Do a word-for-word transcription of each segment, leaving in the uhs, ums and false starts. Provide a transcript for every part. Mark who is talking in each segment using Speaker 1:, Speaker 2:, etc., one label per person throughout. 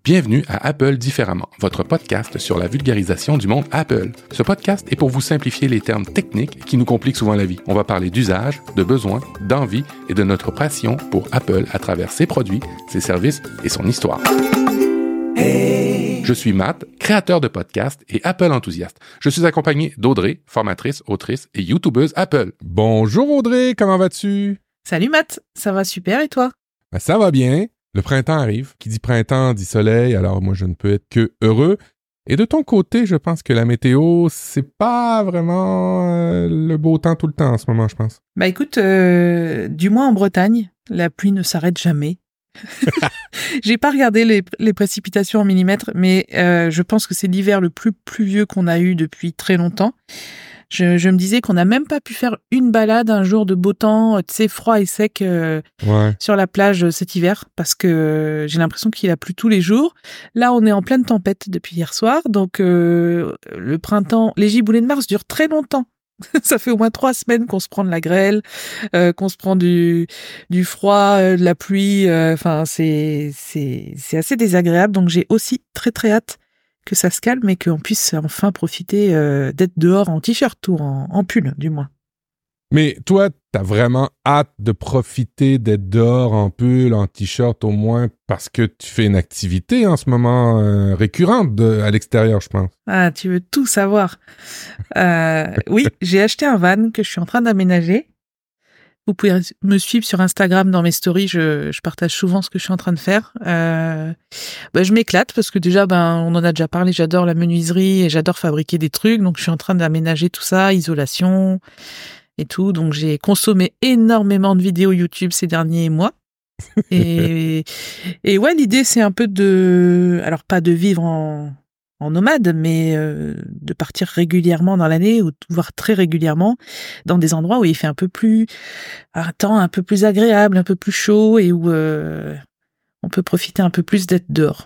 Speaker 1: Bienvenue à Apple Différemment, votre podcast sur la vulgarisation du monde Apple. Ce podcast est pour vous simplifier les termes techniques qui nous compliquent souvent la vie. On va parler d'usage, de besoins, d'envie et de notre passion pour Apple à travers ses produits, ses services et son histoire. Hey. Je suis Matt, créateur de podcast et Apple enthousiaste. Je suis accompagné d'Audrey, formatrice, autrice et youtubeuse Apple.
Speaker 2: Bonjour Audrey, comment vas-tu?
Speaker 3: Salut Matt, ça va super et toi?
Speaker 2: Ben, ça va bien. Le printemps arrive. Qui dit printemps dit soleil, alors moi je ne peux être que heureux. Et de ton côté, je pense que la météo, c'est pas vraiment euh, le beau temps tout le temps en ce moment, je pense.
Speaker 3: Bah écoute, euh, du moins en Bretagne, la pluie ne s'arrête jamais. J'ai pas regardé les, les précipitations en millimètres, mais euh, je pense que c'est l'hiver le plus pluvieux qu'on a eu depuis très longtemps. Je, je me disais qu'on n'a même pas pu faire une balade un jour de beau temps, tu sais, froid et sec euh, ouais. sur la plage cet hiver, parce que euh, j'ai l'impression qu'il a plu tous les jours. Là, on est en pleine tempête depuis hier soir, donc euh, le printemps, les giboulées de mars durent très longtemps. Ça fait au moins trois semaines qu'on se prend de la grêle, euh, qu'on se prend du du froid, euh, de la pluie. Enfin, euh, c'est c'est c'est assez désagréable. Donc j'ai aussi très très hâte que ça se calme et qu'on puisse enfin profiter euh, d'être dehors en t-shirt ou en, en pull, du moins.
Speaker 2: Mais toi, t'as vraiment hâte de profiter d'être dehors en pull, en t-shirt au moins, parce que tu fais une activité en ce moment euh, récurrente de, à l'extérieur, je pense.
Speaker 3: Ah, tu veux tout savoir. Euh, oui, j'ai acheté un van que je suis en train d'aménager. Vous pouvez me suivre sur Instagram dans mes stories, je, je partage souvent ce que je suis en train de faire. Euh, bah, je m'éclate parce que déjà, ben, on en a déjà parlé, j'adore la menuiserie et j'adore fabriquer des trucs. Donc, je suis en train d'aménager tout ça, isolation et tout. Donc, j'ai consommé énormément de vidéos YouTube ces derniers mois. Et, et ouais, l'idée, c'est un peu de... Alors, pas de vivre en... en nomade, mais euh, de partir régulièrement dans l'année, ou voire très régulièrement, dans des endroits où il fait un peu plus, un temps un peu plus agréable, un peu plus chaud, et où euh, on peut profiter un peu plus d'être dehors.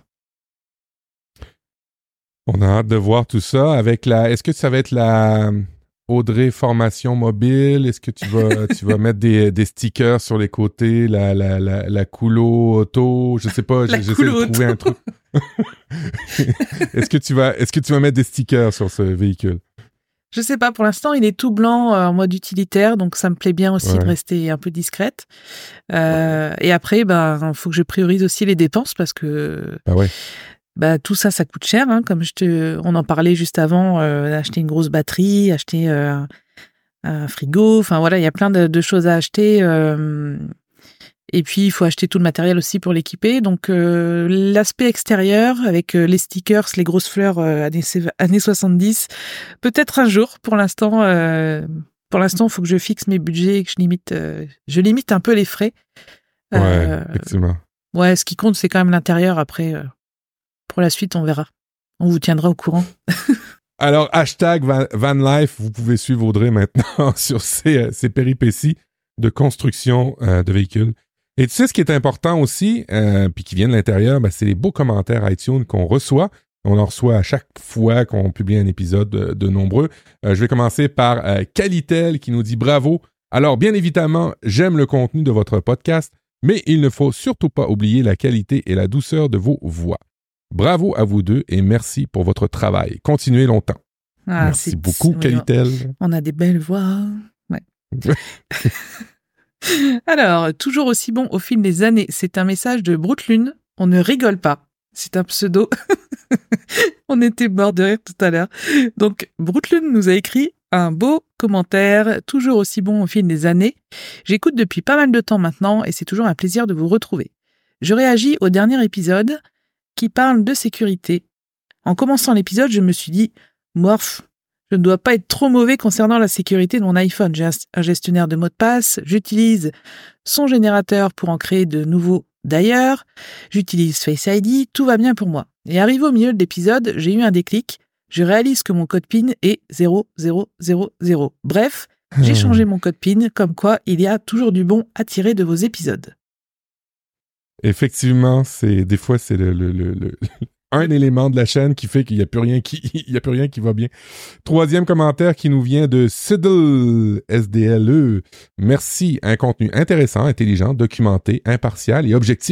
Speaker 2: On a hâte de voir tout ça avec la... Est-ce que ça va être la Audrey formation mobile? Est-ce que tu vas, tu vas mettre des, des stickers sur les côtés, la, la, la, la coulo auto? Je sais pas,
Speaker 3: la
Speaker 2: j'essaie de trouver un truc. est-ce que tu vas, est-ce que tu vas mettre des stickers sur ce véhicule?
Speaker 3: Je sais pas, pour l'instant, il est tout blanc euh, en mode utilitaire, donc ça me plaît bien aussi ouais. de rester un peu discrète. Euh, ouais. Et après, ben, faut que je priorise aussi les dépenses parce que
Speaker 2: bah ouais.
Speaker 3: bah, tout ça, ça coûte cher. Hein, comme je te, on en parlait juste avant, euh, acheter une grosse batterie, acheter euh, un frigo. Enfin voilà, il y a plein de, de choses à acheter. Euh, Et puis, il faut acheter tout le matériel aussi pour l'équiper. Donc, euh, l'aspect extérieur, avec euh, les stickers, les grosses fleurs euh, années, années soixante-dix, peut-être un jour. Pour l'instant, euh, pour l'instant, il faut que je fixe mes budgets et que je limite, euh, je limite un peu les frais.
Speaker 2: Ouais,
Speaker 3: euh,
Speaker 2: effectivement.
Speaker 3: Ouais, ce qui compte, c'est quand même l'intérieur. Après, euh, pour la suite, on verra. On vous tiendra au courant.
Speaker 2: Alors, hashtag van, vanlife, vous pouvez suivre Audrey maintenant sur ses, ses péripéties de construction euh, de véhicules. Et tu sais, ce qui est important aussi, euh, puis qui vient de l'intérieur, ben, c'est les beaux commentaires iTunes qu'on reçoit. On en reçoit à chaque fois qu'on publie un épisode de, de nombreux. Euh, je vais commencer par euh, Calitel qui nous dit « Bravo! Alors, bien évidemment, j'aime le contenu de votre podcast, mais il ne faut surtout pas oublier la qualité et la douceur de vos voix. Bravo à vous deux et merci pour votre travail. Continuez longtemps. Ah, » Merci beaucoup, oui, Calitel.
Speaker 3: On a des belles voix. Ouais. Alors, toujours aussi bon au fil des années, c'est un message de Broutelune. On ne rigole pas. C'est un pseudo. On était mort de rire tout à l'heure. Donc, Broutelune nous a écrit un beau commentaire, toujours aussi bon au fil des années. J'écoute depuis pas mal de temps maintenant et c'est toujours un plaisir de vous retrouver. Je réagis au dernier épisode qui parle de sécurité. En commençant l'épisode, je me suis dit « Morph !» Je ne dois pas être trop mauvais concernant la sécurité de mon iPhone. J'ai un gestionnaire de mots de passe, j'utilise son générateur pour en créer de nouveaux d'ailleurs, j'utilise Face I D, tout va bien pour moi. Et arrivé au milieu de l'épisode, j'ai eu un déclic, je réalise que mon code PIN est zéro zéro zéro zéro. Bref, j'ai changé mon code PIN, comme quoi il y a toujours du bon à tirer de vos épisodes.
Speaker 2: Effectivement, c'est des fois c'est le... le, le, le... un élément de la chaîne qui fait qu'il n'y a plus rien qui, il y a plus rien qui va bien. Troisième commentaire qui nous vient de Siddle, S D L E. Merci, un contenu intéressant, intelligent, documenté, impartial et objectif.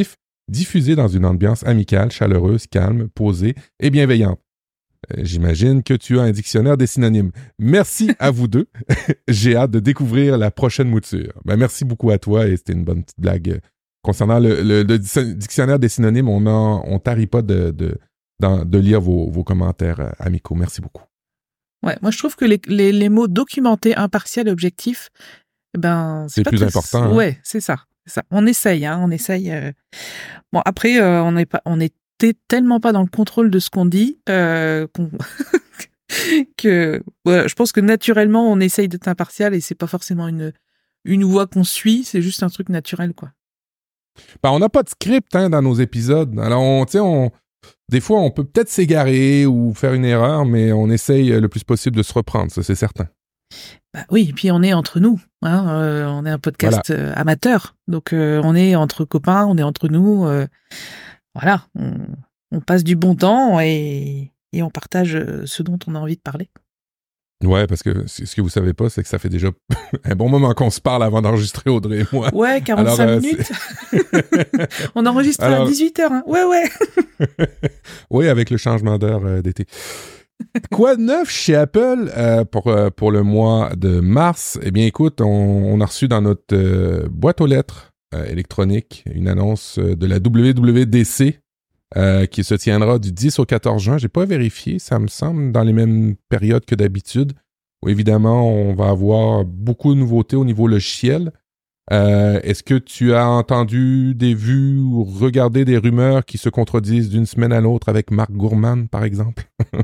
Speaker 2: diffusée dans une ambiance amicale, chaleureuse, calme, posée et bienveillante. Euh, j'imagine que tu as un dictionnaire des synonymes. Merci à vous deux. J'ai hâte de découvrir la prochaine mouture. Ben, merci beaucoup à toi et c'était une bonne petite blague. Concernant le, le, le dictionnaire des synonymes, on ne on tarit pas de, de, de, de lire vos, vos commentaires amicaux. Merci beaucoup.
Speaker 3: Ouais, moi je trouve que les, les, les mots documentés, impartial, objectif, ben
Speaker 2: c'est, c'est plus très... important. Hein?
Speaker 3: Ouais, c'est ça, c'est ça. On essaye, hein, on essaye. Euh... Bon après, euh, on n'est pas, on était tellement pas dans le contrôle de ce qu'on dit euh, qu'on... que ouais, je pense que naturellement on essaye d'être impartial et c'est pas forcément une une voie qu'on suit, c'est juste un truc naturel quoi.
Speaker 2: Ben, on n'a pas de script hein, dans nos épisodes. Alors, on, on, des fois, on peut peut-être s'égarer ou faire une erreur, mais on essaye le plus possible de se reprendre, ça, c'est certain.
Speaker 3: Bah oui, et puis on est entre nous. Hein, euh, on est un podcast voilà. euh, amateur. Donc, euh, on est entre copains, on est entre nous. Euh, voilà, on, on passe du bon temps et, et on partage ce dont on a envie de parler.
Speaker 2: Ouais, parce que ce que vous savez pas, c'est que ça fait déjà un bon moment qu'on se parle avant d'enregistrer, Audrey et moi.
Speaker 3: Ouais, quarante-cinq Alors, euh, minutes. On enregistre Alors... à dix-huit heures. Hein. Ouais, ouais.
Speaker 2: Oui, avec le changement d'heure euh, d'été. Quoi de neuf chez Apple euh, pour, euh, pour le mois de mars? Eh bien, écoute, on, on a reçu dans notre euh, boîte aux lettres euh, électronique une annonce euh, de la W W D C Euh, qui se tiendra du dix au quatorze juin. J'ai pas vérifié, ça me semble dans les mêmes périodes que d'habitude. Où évidemment, on va avoir beaucoup de nouveautés au niveau logiciel. Euh, est-ce que tu as entendu des vues ou regardé des rumeurs qui se contredisent d'une semaine à l'autre avec Mark Gurman, par exemple?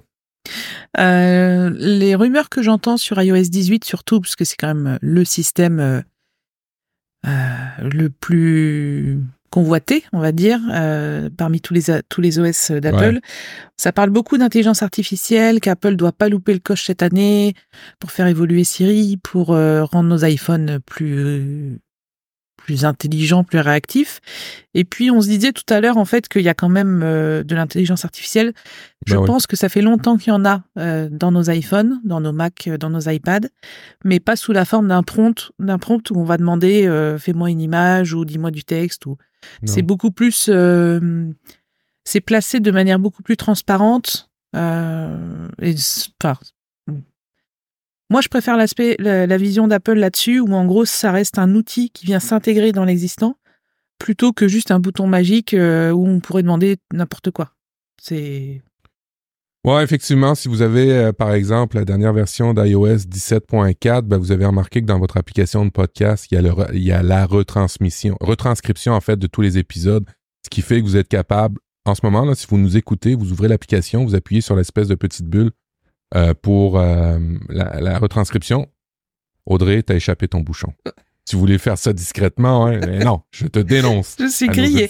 Speaker 3: euh, les rumeurs que j'entends sur iOS dix-huit, surtout, parce que c'est quand même le système euh, euh, le plus... convoité, on va dire, euh, parmi tous les tous les O S d'Apple. Ouais. Ça parle beaucoup d'intelligence artificielle, qu'Apple doit pas louper le coche cette année pour faire évoluer Siri, pour euh, rendre nos iPhones plus euh, plus intelligents, plus réactifs. Et puis on se disait tout à l'heure en fait qu'il y a quand même euh, de l'intelligence artificielle. Je ben pense oui. que ça fait longtemps qu'il y en a euh, dans nos iPhones, dans nos Mac, dans nos iPads, mais pas sous la forme d'un prompt, d'un prompt où on va demander euh, fais-moi une image ou dis-moi du texte ou Non. C'est beaucoup plus, euh, c'est placé de manière beaucoup plus transparente. Euh, et, enfin, moi, je préfère l'aspect, la, la vision d'Apple là-dessus, où en gros, ça reste un outil qui vient s'intégrer dans l'existant, plutôt que juste un bouton magique euh, où on pourrait demander n'importe quoi. C'est.
Speaker 2: Ouais, effectivement, si vous avez, euh, par exemple, la dernière version d'iOS dix-sept point quatre, ben, vous avez remarqué que dans votre application de podcast, il y a, le, il y a la retransmission, retranscription, en fait, de tous les épisodes, ce qui fait que vous êtes capable, en ce moment, là, si vous nous écoutez, vous ouvrez l'application, vous appuyez sur l'espèce de petite bulle euh, pour euh, la, la retranscription. Audrey, t'as échappé ton bouchon. Si vous voulez faire ça discrètement, hein, mais non, je te dénonce.
Speaker 3: Je suis grillé.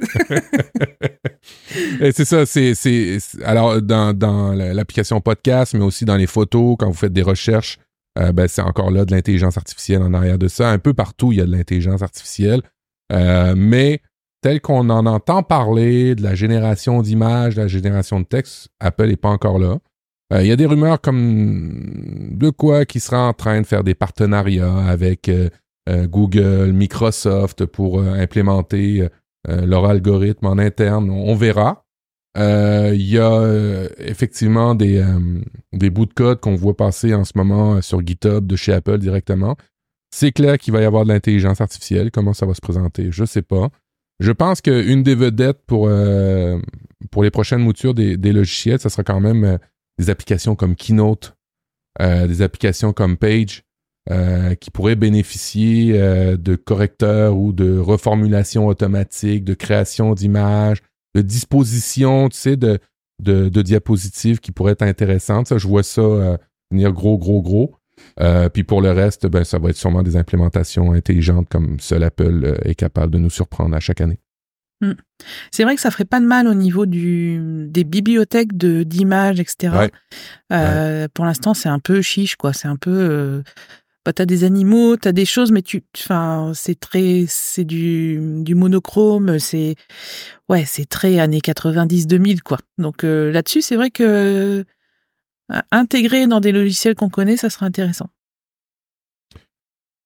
Speaker 2: Et c'est ça, c'est, c'est, c'est alors dans, dans l'application podcast, mais aussi dans les photos, quand vous faites des recherches, euh, ben, c'est encore là de l'intelligence artificielle en arrière de ça. Un peu partout, il y a de l'intelligence artificielle. Euh, mais tel qu'on en entend parler, de la génération d'images, de la génération de texte, Apple n'est pas encore là. Euh, il y a des rumeurs comme de quoi qui sera en train de faire des partenariats avec euh, euh, Google, Microsoft pour euh, implémenter euh, leur algorithme en interne. On, on verra. Euh, il y a euh, effectivement des, euh, des bouts de code qu'on voit passer en ce moment sur GitHub de chez Apple directement. C'est clair qu'il va y avoir de l'intelligence artificielle. Comment ça va se présenter? Je sais pas. Je pense qu'une des vedettes pour, euh, pour les prochaines moutures des, des logiciels, ça sera quand même euh, des applications comme Keynote, euh, des applications comme Page, euh, qui pourraient bénéficier euh, de correcteurs ou de reformulation automatique, de création d'images, de disposition, tu sais, de, de, de diapositives qui pourraient être intéressantes. Ça, je vois ça euh, venir gros, gros, gros. Euh, puis pour le reste, ben, ça va être sûrement des implémentations intelligentes comme seul Apple euh, est capable de nous surprendre à chaque année.
Speaker 3: Mmh. C'est vrai que ça ferait pas de mal au niveau du, des bibliothèques de, d'images, et cetera. Ouais. Euh, ouais. Pour l'instant, c'est un peu chiche, quoi. C'est un peu... Euh, bah, t'as des animaux, t'as des choses, mais tu... Enfin, c'est très... C'est du, du monochrome, c'est... Ouais, c'est très années quatre-vingt-dix deux mille, quoi. Donc euh, là-dessus, c'est vrai que... Intégrer dans des logiciels qu'on connaît, ça serait intéressant.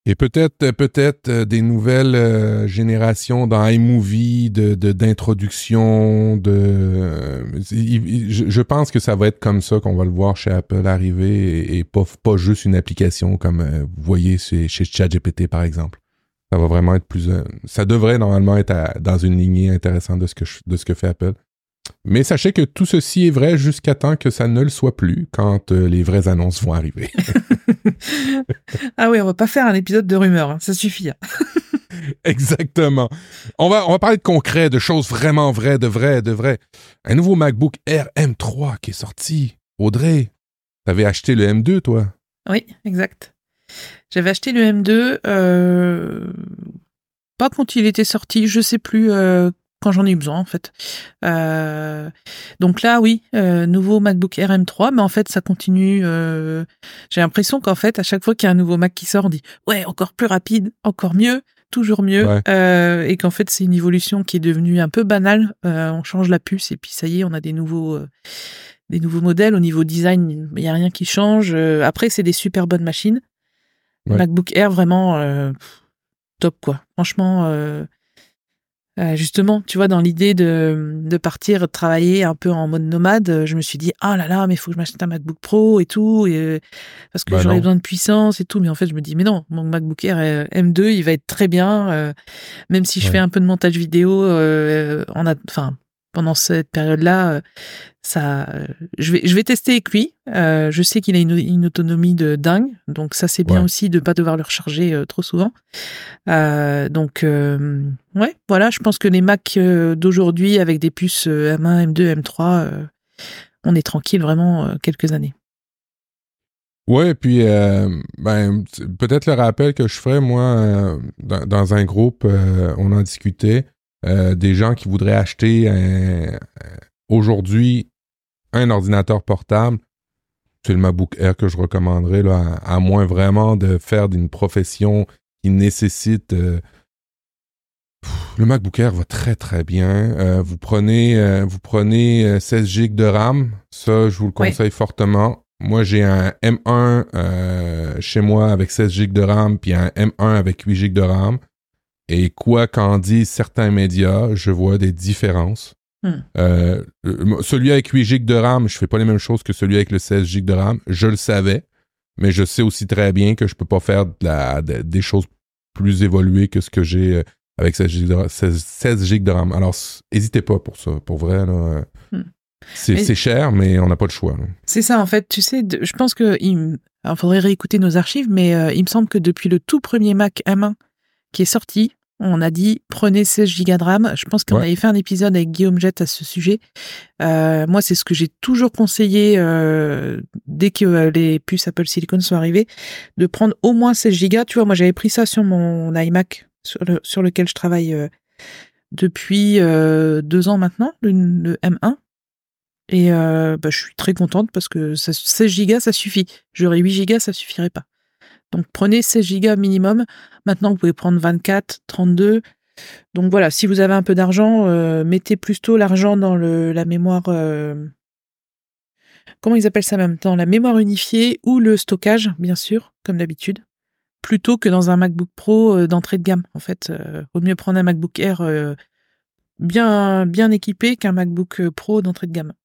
Speaker 2: Et peut-être peut-être euh, des nouvelles euh, générations dans iMovie de, de d'introduction de euh, il, il, je, je pense que ça va être comme ça qu'on va le voir chez Apple arriver et, et pas pas juste une application comme euh, vous voyez chez, chez ChatGPT par exemple. Ça va vraiment être plus euh, ça devrait normalement être à, dans une lignée intéressante de ce que je, de ce que fait Apple. Mais sachez que tout ceci est vrai jusqu'à temps que ça ne le soit plus quand euh, les vraies annonces vont arriver.
Speaker 3: Ah oui, on va pas faire un épisode de rumeurs, hein, ça suffit. Hein.
Speaker 2: Exactement. On va, on va parler de concret, de choses vraiment vraies, de vraies, de vraies. Un nouveau MacBook Air M trois qui est sorti. Audrey, t'avais acheté le M deux, toi?
Speaker 3: Oui, exact. J'avais acheté le M deux, euh, pas quand il était sorti, je sais plus euh, quand j'en ai eu besoin en fait. Euh, donc là, oui, euh, nouveau MacBook Air M trois, mais en fait, ça continue. Euh, j'ai l'impression qu'en fait, à chaque fois qu'il y a un nouveau Mac qui sort, on dit ouais, encore plus rapide, encore mieux, toujours mieux, ouais. euh, et qu'en fait, c'est une évolution qui est devenue un peu banale. Euh, on change la puce et puis ça y est, on a des nouveaux. Euh, des nouveaux modèles. Au niveau design, il n'y a rien qui change. Euh, après, c'est des super bonnes machines. Ouais. MacBook Air, vraiment euh, top, quoi. Franchement, euh, euh, justement, tu vois, dans l'idée de, de partir travailler un peu en mode nomade, je me suis dit, ah là là, mais il faut que je m'achète un MacBook Pro et tout, et, parce que bah j'aurais non. besoin de puissance et tout. Mais en fait, je me dis, mais non, mon MacBook Air euh, M deux, il va être très bien, euh, même si je ouais. fais un peu de montage vidéo, euh, en a, enfin, pendant cette période-là, euh, ça, euh, je vais, je vais tester avec lui. Euh, je sais qu'il a une, une autonomie de dingue, donc ça c'est bien ouais. aussi de pas devoir le recharger euh, trop souvent. Euh, donc euh, ouais, voilà, je pense que les Mac euh, d'aujourd'hui avec des puces euh, M un, M deux, M trois, euh, on est tranquille vraiment euh, quelques années.
Speaker 2: Ouais, puis euh, ben peut-être le rappel que je ferais moi euh, dans, dans un groupe, euh, on en discutait. Euh, des gens qui voudraient acheter un, euh, aujourd'hui un ordinateur portable, c'est le MacBook Air que je recommanderais, là, à, à moins vraiment de faire d'une profession qui nécessite... Euh, pff, le MacBook Air va très très bien. Euh, vous prenez, euh, vous prenez seize gigs de RAM, ça je vous le conseille oui. fortement. Moi j'ai un M un euh, chez moi avec seize gigs de RAM, puis un M un avec huit gigs de RAM. Et quoi qu'en disent certains médias, je vois des différences. Hmm. Euh, celui avec huit gigs de RAM, je fais pas les mêmes choses que celui avec le seize gigs de RAM. Je le savais, mais je sais aussi très bien que je peux pas faire de la, de, des choses plus évoluées que ce que j'ai avec seize gigs de, seize, seize gigs de RAM. Alors, n'hésitez pas pour ça. Pour vrai, là, hmm. c'est, mais, c'est cher, mais on n'a pas de choix. Là.
Speaker 3: C'est ça, en fait. Tu sais, de, je pense que il faudrait réécouter nos archives, mais euh, il me semble que depuis le tout premier Mac M un qui est sorti, on a dit prenez seize gigas de RAM. Je pense qu'on ouais. avait fait un épisode avec Guillaume Jett à ce sujet. Euh, moi, c'est ce que j'ai toujours conseillé euh, dès que euh, les puces Apple Silicon sont arrivées, de prendre au moins seize gigas. Tu vois, moi j'avais pris ça sur mon iMac sur, le, sur lequel je travaille euh, depuis euh, deux ans maintenant, le, le M un. Et euh, bah, je suis très contente parce que ça, seize gigas, ça suffit. J'aurais huit gigas, ça suffirait pas. Donc, prenez seize gigas minimum. Maintenant, vous pouvez prendre vingt-quatre, trente-deux. Donc, voilà, si vous avez un peu d'argent, euh, mettez plutôt l'argent dans le, la mémoire... Euh... Comment ils appellent ça même ? Dans la mémoire unifiée ou le stockage, bien sûr, comme d'habitude. Plutôt que dans un MacBook Pro euh, d'entrée de gamme. En fait, euh, vaut mieux prendre un MacBook Air euh, bien, bien équipé qu'un MacBook Pro d'entrée de gamme.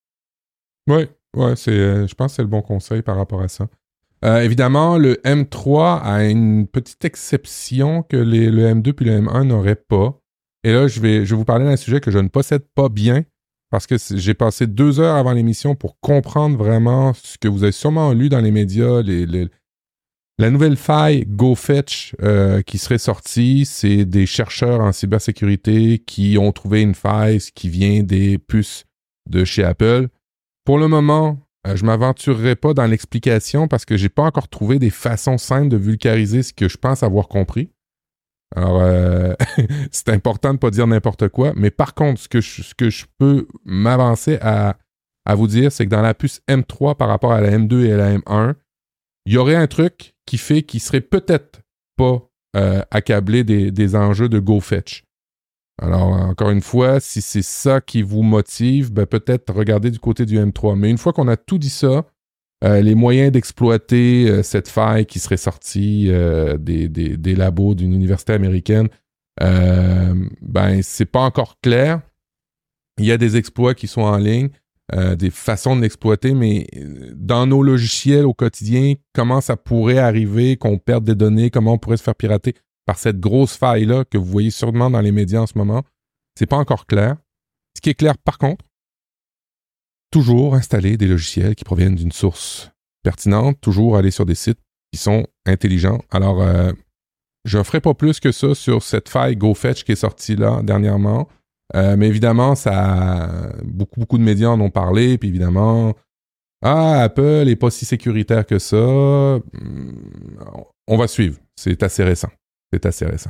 Speaker 2: Oui, ouais, c'est, euh, je pense que c'est le bon conseil par rapport à ça. Euh, évidemment, le M trois a une petite exception que les, le M deux puis le M un n'auraient pas. Et là, je vais, je vais vous parler d'un sujet que je ne possède pas bien parce que j'ai passé deux heures avant l'émission pour comprendre vraiment ce que vous avez sûrement lu dans les médias, les, les, la nouvelle faille GoFetch euh, qui serait sortie. C'est des chercheurs en cybersécurité qui ont trouvé une faille qui vient des puces de chez Apple. Pour le moment, je ne m'aventurerai pas dans l'explication parce que j'ai pas encore trouvé des façons simples de vulgariser ce que je pense avoir compris. Alors, euh, c'est important de ne pas dire n'importe quoi. Mais par contre, ce que je, ce que je peux m'avancer à, à vous dire, c'est que dans la puce M trois par rapport à la M deux et à la M un, il y aurait un truc qui fait qu'il serait peut-être pas euh, accablé des, des enjeux de GoFetch. Alors, encore une fois, si c'est ça qui vous motive, ben peut-être regardez du côté du M trois. Mais une fois qu'on a tout dit ça, euh, les moyens d'exploiter euh, cette faille qui serait sortie euh, des, des, des labos d'une université américaine, euh, ben c'est pas encore clair. Il y a des exploits qui sont en ligne, euh, des façons de l'exploiter, mais dans nos logiciels au quotidien, comment ça pourrait arriver qu'on perde des données, comment on pourrait se faire pirater par cette grosse faille-là que vous voyez sûrement dans les médias en ce moment, c'est pas encore clair. Ce qui est clair, par contre, toujours installer des logiciels qui proviennent d'une source pertinente, toujours aller sur des sites qui sont intelligents. Alors, euh, je ne ferai pas plus que ça sur cette faille GoFetch qui est sortie là dernièrement, euh, mais évidemment, ça, beaucoup, beaucoup de médias en ont parlé, puis évidemment, ah, Apple n'est pas si sécuritaire que ça. On va suivre. C'est assez récent. C'est assez récent.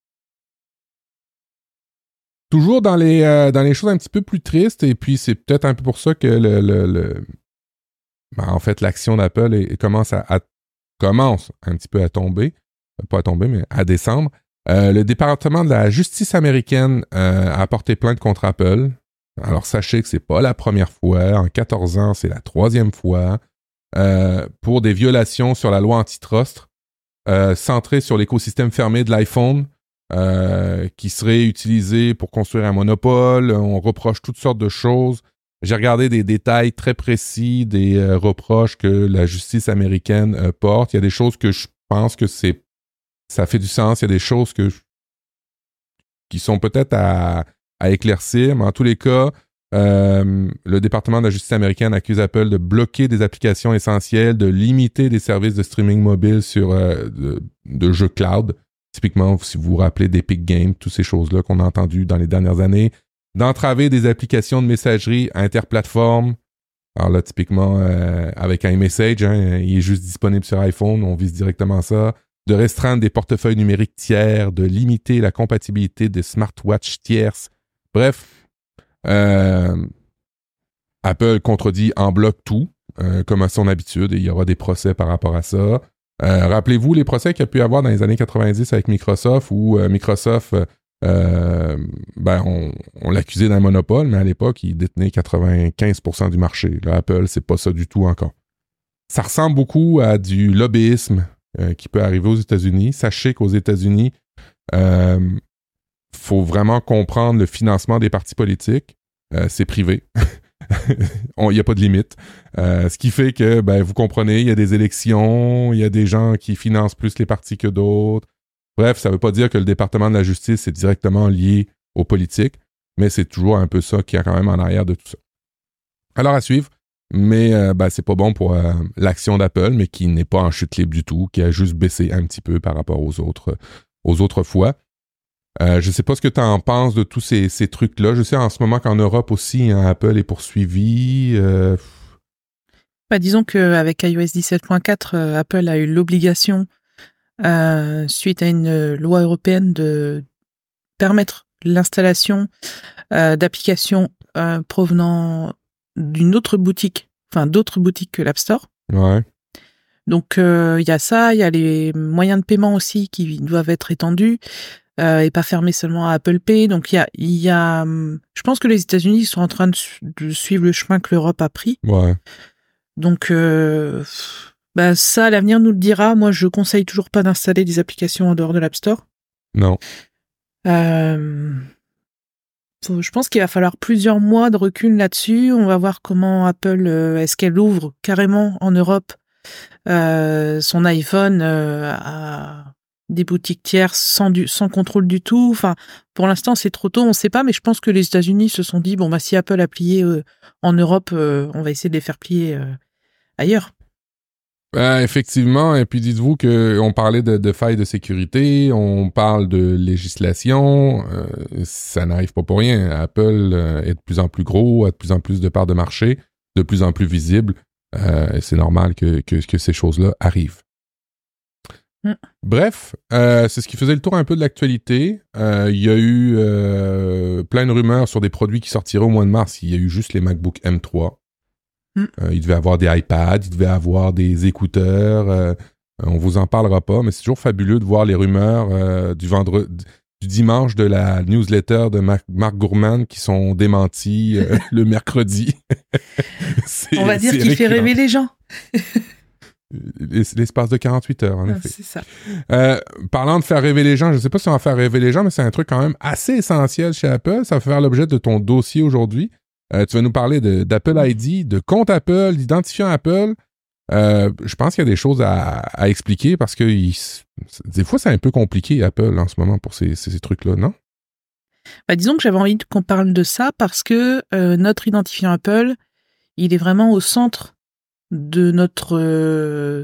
Speaker 2: Toujours dans les, euh, dans les choses un petit peu plus tristes, et puis c'est peut-être un peu pour ça que le, le, le... Ben, en fait, l'action d'Apple est, commence, à, à, commence un petit peu à tomber, pas à tomber, mais à descendre. Euh, le département de la justice américaine euh, a porté plainte contre Apple. Alors sachez que c'est pas la première fois. En quatorze ans, c'est la troisième fois. Euh, pour des violations sur la loi antitrust, euh, centrées sur l'écosystème fermé de l'iPhone, Euh, qui serait utilisé pour construire un monopole. On reproche toutes sortes de choses. J'ai regardé des détails très précis des euh, reproches que la justice américaine euh, porte. Il y a des choses que je pense que c'est ça fait du sens. Il y a des choses que je, qui sont peut-être à, à éclaircir, mais en tous les cas, euh, le département de la justice américaine accuse Apple de bloquer des applications essentielles, de limiter des services de streaming mobile sur euh, de, de jeux cloud. Typiquement, si vous vous rappelez d'Epic Games, toutes ces choses-là qu'on a entendues dans les dernières années, d'entraver des applications de messagerie interplateforme. Alors là, typiquement, euh, avec iMessage, hein, il est juste disponible sur iPhone, on vise directement ça. De restreindre des portefeuilles numériques tiers, de limiter la compatibilité des smartwatches tierces. Bref, euh, Apple contredit en bloc tout, euh, comme à son habitude, et il y aura des procès par rapport à ça. Euh, rappelez-vous les procès qu'il y a pu y avoir dans les années quatre-vingt-dix avec Microsoft, où euh, Microsoft, euh, ben, on, on l'accusait d'un monopole, mais à l'époque, il détenait quatre-vingt-quinze pour cent du marché. Là, Apple, c'est pas ça du tout encore. Ça ressemble beaucoup à du lobbyisme euh, qui peut arriver aux États-Unis. Sachez qu'aux États-Unis, euh, faut vraiment comprendre le financement des partis politiques. Euh, c'est privé. Il n'y a pas de limite. Euh, ce qui fait que, ben, vous comprenez, il y a des élections, il y a des gens qui financent plus les partis que d'autres. Bref, ça ne veut pas dire que le département de la justice est directement lié aux politiques, mais c'est toujours un peu ça qui est quand même en arrière de tout ça. Alors à suivre, mais euh, ben, c'est pas bon pour euh, l'action d'Apple, mais qui n'est pas en chute libre du tout, qui a juste baissé un petit peu par rapport aux autres, aux autres fois. Euh, je sais pas ce que tu en penses de tous ces, ces trucs-là. Je sais en ce moment qu'en Europe aussi, hein, Apple est poursuivi. Euh...
Speaker 3: Bah, disons qu'avec iOS dix-sept point quatre, euh, Apple a eu l'obligation, euh, suite à une loi européenne, de permettre l'installation euh, d'applications euh, provenant d'une autre boutique, enfin d'autres boutiques que l'App Store.
Speaker 2: Ouais.
Speaker 3: Donc il euh, y a ça, il y a les moyens de paiement aussi qui doivent être étendus. Euh, et pas fermé seulement à Apple Pay. Donc, il y a, il y a, je pense que les États-Unis sont en train de, su- de suivre le chemin que l'Europe a pris.
Speaker 2: Ouais.
Speaker 3: Donc, euh, bah, ça, l'avenir nous le dira. Moi, je conseille toujours pas d'installer des applications en dehors de l'App Store.
Speaker 2: Non.
Speaker 3: Euh, faut, je pense qu'il va falloir plusieurs mois de recul là-dessus. On va voir comment Apple, euh, est-ce qu'elle ouvre carrément en Europe euh, son iPhone euh, à des boutiques tierces sans, du, sans contrôle du tout. Enfin, pour l'instant, c'est trop tôt, on ne sait pas, mais je pense que les États-Unis se sont dit, bon, bah, si Apple a plié euh, en Europe, euh, on va essayer de les faire plier euh, ailleurs.
Speaker 2: Ben, effectivement, et puis dites-vous qu'on parlait de, de failles de sécurité, on parle de législation, euh, ça n'arrive pas pour rien. Apple euh, est de plus en plus gros, a de plus en plus de parts de marché, de plus en plus visible, euh, et c'est normal que, que, que ces choses-là arrivent. Mm. Bref, euh, c'est ce qui faisait le tour un peu de l'actualité. Euh, il y a eu euh, plein de rumeurs sur des produits qui sortiraient au mois de mars. Il y a eu juste les MacBook M trois. Mm. Euh, il devait avoir des iPads, il devait avoir des écouteurs. Euh, on vous en parlera pas, mais c'est toujours fabuleux de voir les rumeurs euh, du vendredi, du dimanche de la newsletter de Mark, Mark Gurman qui sont démenties euh, le mercredi.
Speaker 3: On va dire qu'il fait rêver les gens.
Speaker 2: L'espace de quarante-huit heures, en
Speaker 3: Ah,
Speaker 2: effet.
Speaker 3: c'est ça.
Speaker 2: Euh, parlant de faire rêver les gens, je ne sais pas si on va faire rêver les gens, mais c'est un truc quand même assez essentiel chez Apple. Ça va faire l'objet de ton dossier aujourd'hui. Euh, tu vas nous parler de, d'Apple I D, de compte Apple, d'identifiant Apple. Euh, je pense qu'il y a des choses à, à expliquer parce que il, des fois, c'est un peu compliqué, Apple, en ce moment, pour ces, ces, ces trucs-là, non?
Speaker 3: Bah, disons que j'avais envie qu'on parle de ça parce que euh, notre identifiant Apple, il est vraiment au centre de notre euh,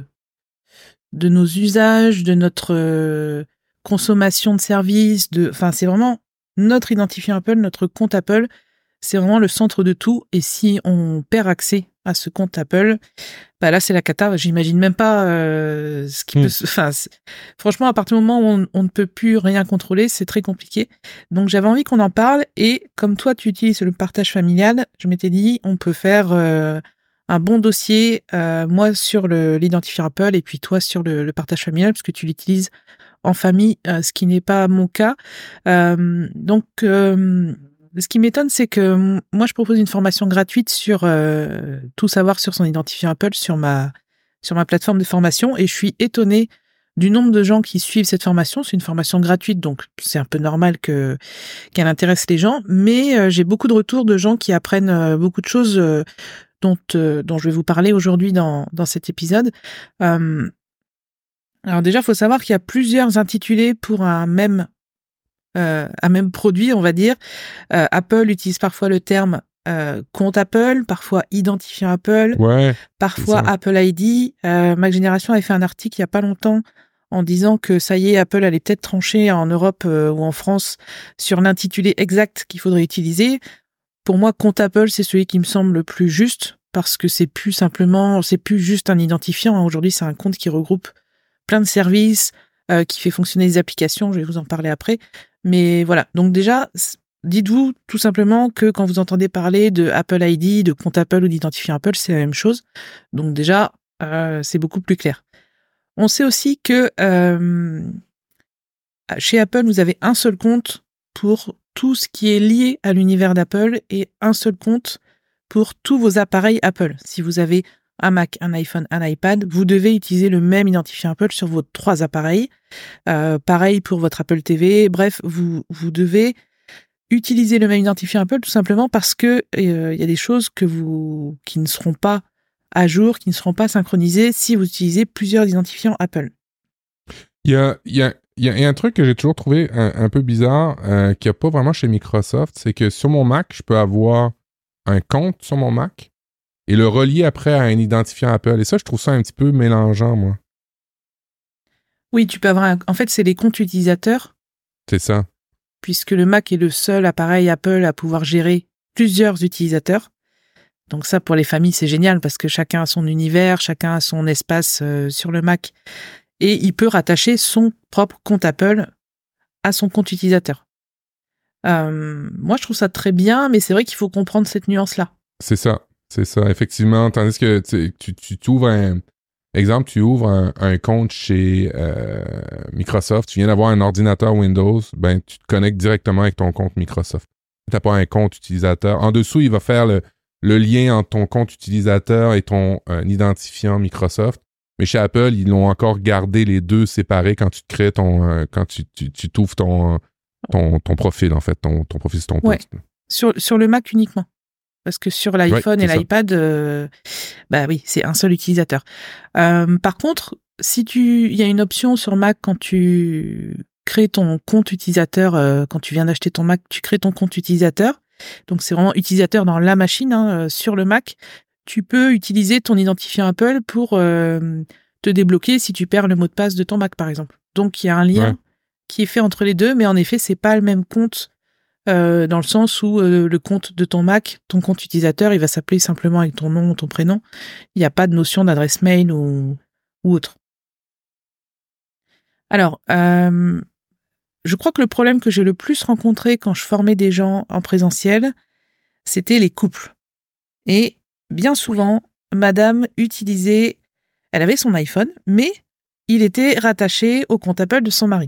Speaker 3: de nos usages, de notre euh, consommation de services, de enfin c'est vraiment notre identifiant Apple, notre compte Apple, c'est vraiment le centre de tout et si on perd accès à ce compte Apple, bah là c'est la cata, j'imagine même pas euh, ce qui mmh. peut se enfin franchement à partir du moment où on, on ne peut plus rien contrôler, c'est très compliqué. Donc j'avais envie qu'on en parle et comme toi tu utilises le partage familial, je m'étais dit on peut faire euh, un bon dossier, euh, moi sur le, l'identifiant Apple et puis toi sur le, le partage familial, parce que tu l'utilises en famille, euh, ce qui n'est pas mon cas. Euh, donc, euh, ce qui m'étonne, c'est que moi, je propose une formation gratuite sur euh, tout savoir sur son identifiant Apple sur ma, sur ma plateforme de formation, et je suis étonnée du nombre de gens qui suivent cette formation. C'est une formation gratuite, donc c'est un peu normal que qu'elle intéresse les gens, mais euh, j'ai beaucoup de retours de gens qui apprennent euh, beaucoup de choses euh, dont, euh, dont je vais vous parler aujourd'hui dans, dans cet épisode. Euh, alors déjà, il faut savoir qu'il y a plusieurs intitulés pour un même, euh, un même produit, on va dire. Euh, Apple utilise parfois le terme euh, compte Apple, parfois identifiant Apple,
Speaker 2: ouais,
Speaker 3: parfois Apple I D. Euh, Mac Génération avait fait un article il n'y a pas longtemps en disant que ça y est, Apple allait peut-être trancher en Europe euh, ou en France sur l'intitulé exact qu'il faudrait utiliser. Pour moi, compte Apple, c'est celui qui me semble le plus juste parce que c'est plus simplement, c'est plus juste un identifiant. Aujourd'hui, c'est un compte qui regroupe plein de services, euh, qui fait fonctionner les applications. Je vais vous en parler après. Mais voilà. Donc déjà, dites-vous tout simplement que quand vous entendez parler de Apple I D, de compte Apple ou d'identifiant Apple, c'est la même chose. Donc déjà, euh, c'est beaucoup plus clair. On sait aussi que euh, chez Apple, vous avez un seul compte pour tout ce qui est lié à l'univers d'Apple et un seul compte pour tous vos appareils Apple. Si vous avez un Mac, un iPhone, un iPad, vous devez utiliser le même identifiant Apple sur vos trois appareils. Euh, pareil pour votre Apple T V. Bref, vous, vous devez utiliser le même identifiant Apple tout simplement parce que euh, y a des choses que vous, qui ne seront pas à jour, qui ne seront pas synchronisées si vous utilisez plusieurs identifiants Apple.
Speaker 2: Il y a, il y a Il y a un truc que j'ai toujours trouvé un, un peu bizarre, euh, qu'il n'y a pas vraiment chez Microsoft, c'est que sur mon Mac, je peux avoir un compte sur mon Mac et le relier après à un identifiant Apple. Et ça, je trouve ça un petit peu mélangeant, moi.
Speaker 3: Oui, tu peux avoir un... En fait, c'est les comptes utilisateurs.
Speaker 2: C'est ça.
Speaker 3: Puisque le Mac est le seul appareil Apple à pouvoir gérer plusieurs utilisateurs. Donc ça, pour les familles, c'est génial parce que chacun a son univers, chacun a son espace euh, sur le Mac. Et il peut rattacher son propre compte Apple à son compte utilisateur. Euh, moi, je trouve ça très bien, mais c'est vrai qu'il faut comprendre cette nuance-là.
Speaker 2: C'est ça, c'est ça, effectivement. Tandis que tu, tu, tu ouvres un... Exemple, tu ouvres un, un compte chez euh, Microsoft, tu viens d'avoir un ordinateur Windows, ben tu te connectes directement avec ton compte Microsoft. Tu n'as pas un compte utilisateur. En dessous, il va faire le, le lien entre ton compte utilisateur et ton euh, identifiant Microsoft. Mais chez Apple, ils l'ont encore gardé les deux séparés quand tu te crées ton, euh, quand tu, tu, tu t'ouvres ton, ton, ton profil, en fait, ton, ton profil sur ton
Speaker 3: ouais.
Speaker 2: poste.
Speaker 3: Sur, sur le Mac uniquement. Parce que sur l'iPhone
Speaker 2: ouais,
Speaker 3: et l'iPad, euh, bah oui, c'est un seul utilisateur. Euh, par contre, si tu, il y a une option sur Mac quand tu crées ton compte utilisateur, euh, quand tu viens d'acheter ton Mac, tu crées ton compte utilisateur. Donc c'est vraiment utilisateur dans la machine, hein, sur le Mac. Tu peux utiliser ton identifiant Apple pour euh, te débloquer si tu perds le mot de passe de ton Mac, par exemple. Donc, il y a un lien ouais. qui est fait entre les deux, mais en effet, c'est pas le même compte euh, dans le sens où euh, le compte de ton Mac, ton compte utilisateur, il va s'appeler simplement avec ton nom ou ton prénom. Il n'y a pas de notion d'adresse mail ou, ou autre. Alors, euh, je crois que le problème que j'ai le plus rencontré quand je formais des gens en présentiel, c'était les couples. Et bien souvent, madame utilisait, elle avait son iPhone, mais il était rattaché au compte Apple de son mari.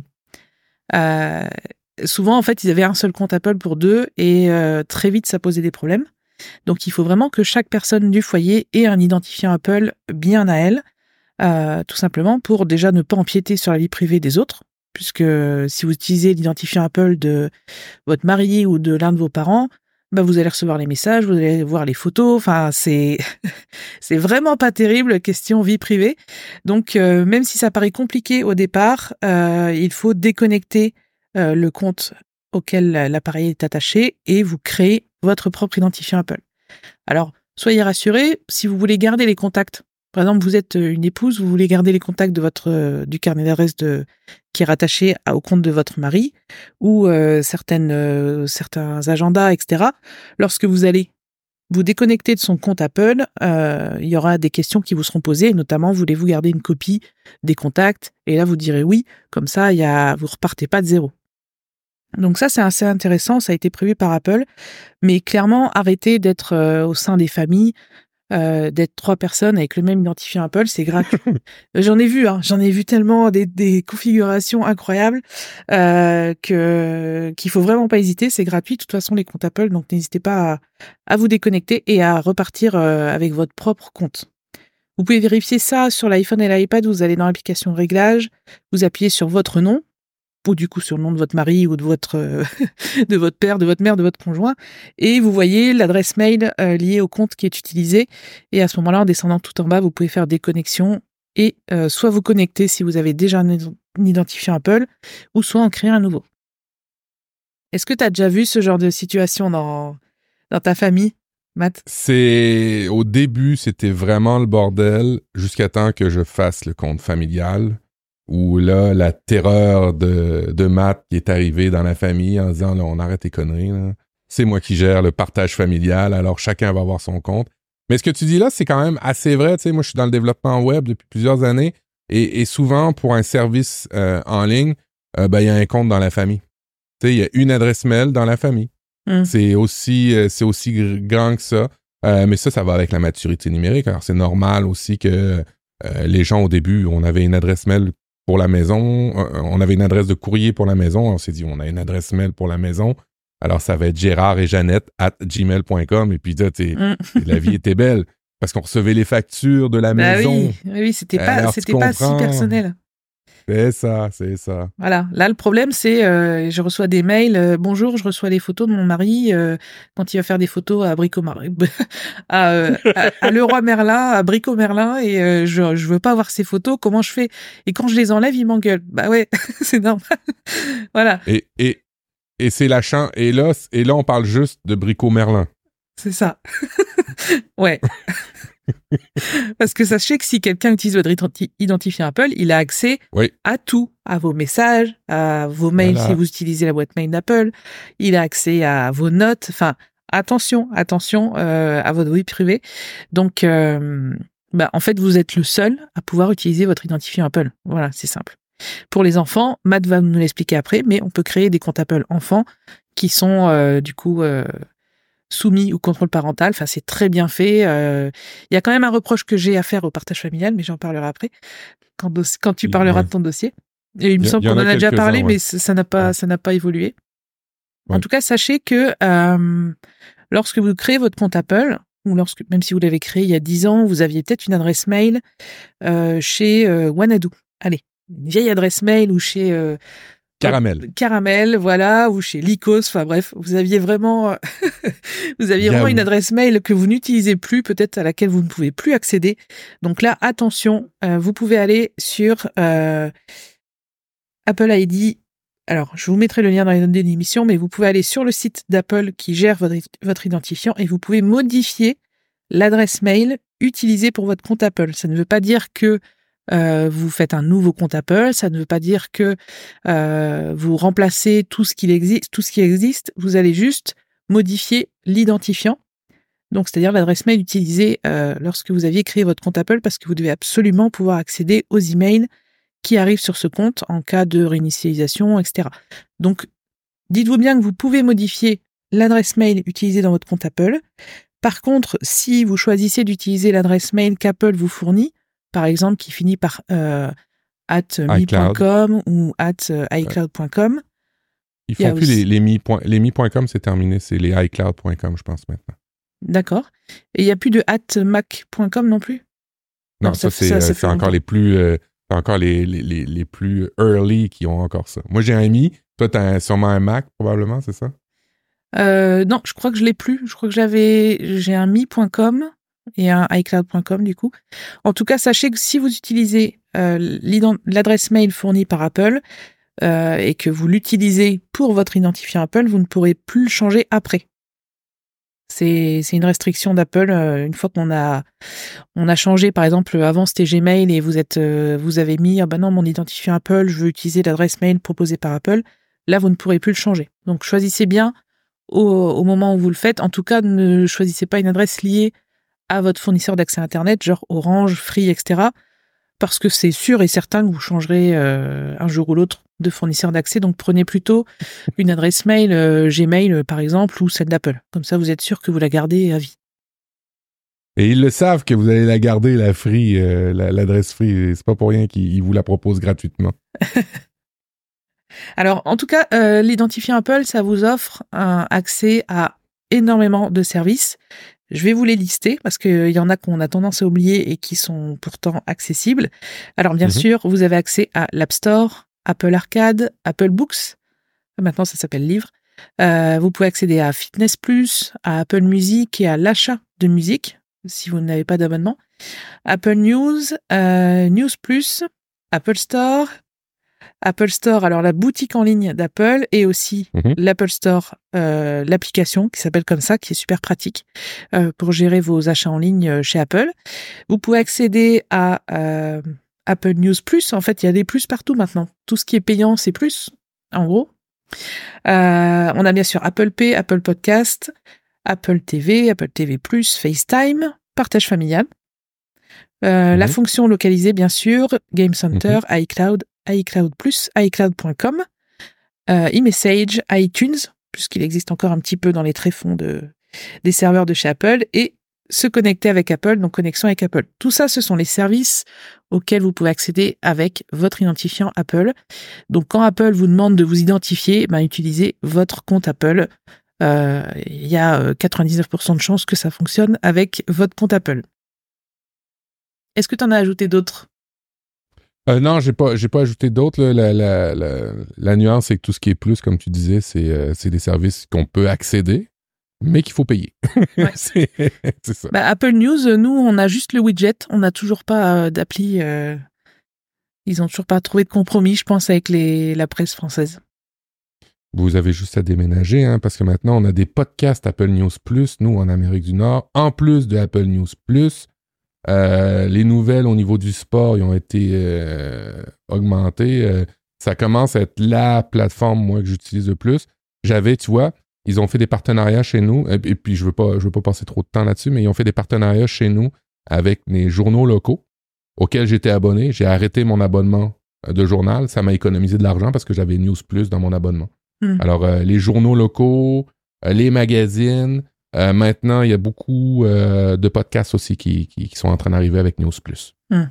Speaker 3: Euh, souvent, en fait, ils avaient un seul compte Apple pour deux et euh, très vite, ça posait des problèmes. Donc, il faut vraiment que chaque personne du foyer ait un identifiant Apple bien à elle, euh, tout simplement pour déjà ne pas empiéter sur la vie privée des autres, puisque si vous utilisez l'identifiant Apple de votre mari ou de l'un de vos parents, bah vous allez recevoir les messages, vous allez voir les photos. Enfin, c'est c'est vraiment pas terrible, question vie privée. Donc, euh, même si ça paraît compliqué au départ, euh, il faut déconnecter euh, le compte auquel l'appareil est attaché et vous créez votre propre identifiant Apple. Alors, soyez rassurés, si vous voulez garder les contacts, par exemple, vous êtes une épouse, vous voulez garder les contacts de votre euh, du carnet d'adresse de qui est rattaché à, au compte de votre mari ou euh, certaines euh, certains agendas, et cetera. Lorsque vous allez vous déconnecter de son compte Apple, euh, il y aura des questions qui vous seront posées, notamment voulez-vous garder une copie des contacts? Et là, vous direz oui. Comme ça, il y a vous repartez pas de zéro. Donc ça, c'est assez intéressant. Ça a été prévu par Apple, mais clairement, arrêtez d'être euh, au sein des familles. Euh, d'être trois personnes avec le même identifiant Apple, c'est gratuit. J'en ai vu, hein, j'en ai vu tellement des, des configurations incroyables euh, que qu'il faut vraiment pas hésiter. C'est gratuit, de toute façon les comptes Apple, donc n'hésitez pas à, à vous déconnecter et à repartir euh, avec votre propre compte. Vous pouvez vérifier ça sur l'iPhone et l'iPad. Vous allez dans l'application Réglages, vous appuyez sur votre nom, ou du coup sur le nom de votre mari ou de votre euh, de votre père, de votre mère, de votre conjoint, et vous voyez l'adresse mail euh, liée au compte qui est utilisé. Et à ce moment-là, en descendant tout en bas, vous pouvez faire des connexions et euh, soit vous connecter si vous avez déjà un, un identifiant Apple, ou soit en créer un nouveau. Est-ce que tu as déjà vu ce genre de situation dans dans ta famille, Matt?
Speaker 2: C'est au début, c'était vraiment le bordel jusqu'à temps que je fasse le compte familial. Où là, la terreur de, de Matt qui est arrivée dans la famille en disant, là, on arrête les conneries, là. C'est moi qui gère le partage familial, alors chacun va avoir son compte. Mais ce que tu dis là, c'est quand même assez vrai. Tu sais, moi, je suis dans le développement web depuis plusieurs années et, et souvent, pour un service euh, en ligne, euh, ben, il y a un compte dans la famille. Tu sais, il y a une adresse mail dans la famille. Mm. C'est aussi, euh, c'est aussi grand que ça. Euh, mais ça, ça va avec la maturité numérique. Alors, c'est normal aussi que euh, les gens, au début, on avait une adresse mail pour la maison, on avait une adresse de courrier pour la maison, on s'est dit, on a une adresse mail pour la maison, alors ça va être Gérard et Jeannette at gmail point com, et puis là, t'es, mm. la vie était belle, parce qu'on recevait les factures de la bah maison.
Speaker 3: Oui, oui, c'était pas, alors, c'était pas si personnel.
Speaker 2: C'est ça, c'est ça.
Speaker 3: Voilà. Là, le problème, c'est euh, je reçois des mails. Euh, Bonjour, je reçois des photos de mon mari euh, quand il va faire des photos à Brico à, euh, à, à Leroy Merlin, à Brico Merlin, et euh, je je veux pas avoir ces photos. Comment je fais? Et quand je les enlève, il m'engueule. Bah ouais, c'est normal. Voilà.
Speaker 2: Et et et c'est la chan et là et là on parle juste de Brico Merlin.
Speaker 3: C'est ça. Ouais. Parce que sachez que si quelqu'un utilise votre identifiant Apple, il a accès
Speaker 2: oui.
Speaker 3: à tout, à vos messages, à vos mails voilà. Si vous utilisez la boîte mail d'Apple, il a accès à vos notes. Enfin, attention, attention euh, à votre vie privée. Donc, euh, bah, en fait, vous êtes le seul à pouvoir utiliser votre identifiant Apple. Voilà, c'est simple. Pour les enfants, Matt va nous l'expliquer après, mais on peut créer des comptes Apple enfants qui sont euh, du coup euh, soumis au contrôle parental. Enfin, c'est très bien fait. Il euh, y a quand même un reproche que j'ai à faire au partage familial, mais j'en parlerai après, quand, do- quand tu parleras ouais. de ton dossier. Et il me semble qu'on en a, a déjà parlé, ouais. mais ça n'a pas, ouais. ça n'a pas évolué. Ouais. En tout cas, sachez que euh, lorsque vous créez votre compte Apple, ou lorsque, même si vous l'avez créé il y a dix ans, vous aviez peut-être une adresse mail euh, chez euh, Wanadoo. Allez, une vieille adresse mail ou chez... Euh,
Speaker 2: Caramel.
Speaker 3: Caramel, voilà, ou chez Lycos, enfin bref, vous aviez vraiment, vous aviez vraiment une adresse mail que vous n'utilisez plus, peut-être à laquelle vous ne pouvez plus accéder. Donc là, attention, euh, vous pouvez aller sur euh, Apple I D. Alors, je vous mettrai le lien dans les notes de l'émission, mais vous pouvez aller sur le site d'Apple qui gère votre, votre identifiant et vous pouvez modifier l'adresse mail utilisée pour votre compte Apple. Ça ne veut pas dire que Euh, vous faites un nouveau compte Apple, ça ne veut pas dire que euh, vous remplacez tout ce qui existe, tout ce qui existe. Vous allez juste modifier l'identifiant, donc c'est-à-dire l'adresse mail utilisée euh, lorsque vous aviez créé votre compte Apple, parce que vous devez absolument pouvoir accéder aux emails qui arrivent sur ce compte en cas de réinitialisation, et cetera. Donc, dites-vous bien que vous pouvez modifier l'adresse mail utilisée dans votre compte Apple. Par contre, si vous choisissez d'utiliser l'adresse mail qu'Apple vous fournit, par exemple, qui finit par euh, at mi point com ou at euh, icloud point com.
Speaker 2: Ils font plus aussi... les, les mi. Les mi point com, c'est terminé, c'est les icloud point com, je pense, maintenant.
Speaker 3: D'accord. Et il n'y a plus de at mac point com non plus?
Speaker 2: Non, non ça, ça, c'est, ça, c'est, c'est encore les plus euh, encore les, les, les, les plus early qui ont encore ça. Moi, j'ai un Mi. Toi, tu as sûrement un Mac, probablement, c'est ça?
Speaker 3: Euh, non, je crois que je l'ai plus. Je crois que j'avais, j'ai un mi point com et un iCloud point com du coup. En tout cas, sachez que si vous utilisez euh, l'adresse mail fournie par Apple euh, et que vous l'utilisez pour votre identifiant Apple, vous ne pourrez plus le changer après. C'est, c'est une restriction d'Apple. Euh, une fois qu'on a, on a changé, par exemple, avant c'était Gmail et vous êtes, euh, vous avez mis, ah ben non, mon identifiant Apple, je veux utiliser l'adresse mail proposée par Apple. Là, vous ne pourrez plus le changer. Donc, choisissez bien au, au moment où vous le faites. En tout cas, ne choisissez pas une adresse liée à votre fournisseur d'accès Internet, genre Orange, Free, et cetera. Parce que c'est sûr et certain que vous changerez euh, un jour ou l'autre de fournisseur d'accès. Donc, prenez plutôt une adresse mail, euh, Gmail, par exemple, ou celle d'Apple. Comme ça, vous êtes sûr que vous la gardez à vie.
Speaker 2: Et ils le savent que vous allez la garder, la Free, euh, la, l'adresse Free. C'est pas pour rien qu'ils vous la proposent gratuitement.
Speaker 3: Alors, en tout cas, euh, l'identifiant Apple, ça vous offre un accès à énormément de services. Je vais vous les lister parce qu'il y en a qu'on a tendance à oublier et qui sont pourtant accessibles. Alors, bien mm-hmm. sûr, vous avez accès à l'App Store, Apple Arcade, Apple Books. Maintenant, ça s'appelle Livres. Euh, vous pouvez accéder à Fitness Plus, à Apple Music et à l'achat de musique, si vous n'avez pas d'abonnement. Apple News, euh, News Plus, Apple Store, Apple Store, alors la boutique en ligne d'Apple et aussi mmh. l'Apple Store, euh, l'application qui s'appelle comme ça, qui est super pratique euh, pour gérer vos achats en ligne chez Apple. Vous pouvez accéder à euh, Apple News Plus. En fait, il y a des plus partout maintenant. Tout ce qui est payant, c'est plus, en gros. Euh, on a bien sûr Apple Pay, Apple Podcast, Apple T V, Apple T V plus, FaceTime, partage familial. Euh, mmh. La fonction localisée, bien sûr, Game Center, mmh. iCloud, iCloud plus, iCloud point com, euh, eMessage, iTunes, puisqu'il existe encore un petit peu dans les tréfonds de, des serveurs de chez Apple, et se connecter avec Apple, donc connexion avec Apple. Tout ça, ce sont les services auxquels vous pouvez accéder avec votre identifiant Apple. Donc, quand Apple vous demande de vous identifier, ben, utilisez votre compte Apple. Euh, il y a quatre-vingt-dix-neuf pour cent de chances que ça fonctionne avec votre compte Apple. Est-ce que tu en as ajouté d'autres?
Speaker 2: Euh, non, j'ai pas, j'ai pas ajouté d'autres. La, la, la, la nuance, c'est que tout ce qui est plus, comme tu disais, c'est, euh, c'est des services qu'on peut accéder, mais qu'il faut payer. Ouais. c'est, c'est ça.
Speaker 3: Bah, Apple News, nous, on a juste le widget. On n'a toujours pas euh, d'appli. Euh... Ils ont toujours pas trouvé de compromis, je pense, avec les, la presse française.
Speaker 2: Vous avez juste à déménager, hein, parce que maintenant, on a des podcasts Apple News Plus, nous, en Amérique du Nord, en plus de Apple News Plus. Euh, les nouvelles au niveau du sport, ils ont été euh, augmentées. Euh, ça commence à être la plateforme, moi, que j'utilise le plus. J'avais, tu vois, ils ont fait des partenariats chez nous, et, et puis je veux pas, je veux pas passer trop de temps là-dessus, mais ils ont fait des partenariats chez nous avec les journaux locaux auxquels j'étais abonné. J'ai arrêté mon abonnement de journal. Ça m'a économisé de l'argent parce que j'avais News Plus dans mon abonnement. Mmh. Alors, euh, les journaux locaux, euh, les magazines... Euh, maintenant, il y a beaucoup euh, de podcasts aussi qui, qui, qui sont en train d'arriver avec News Plus.
Speaker 3: Hum.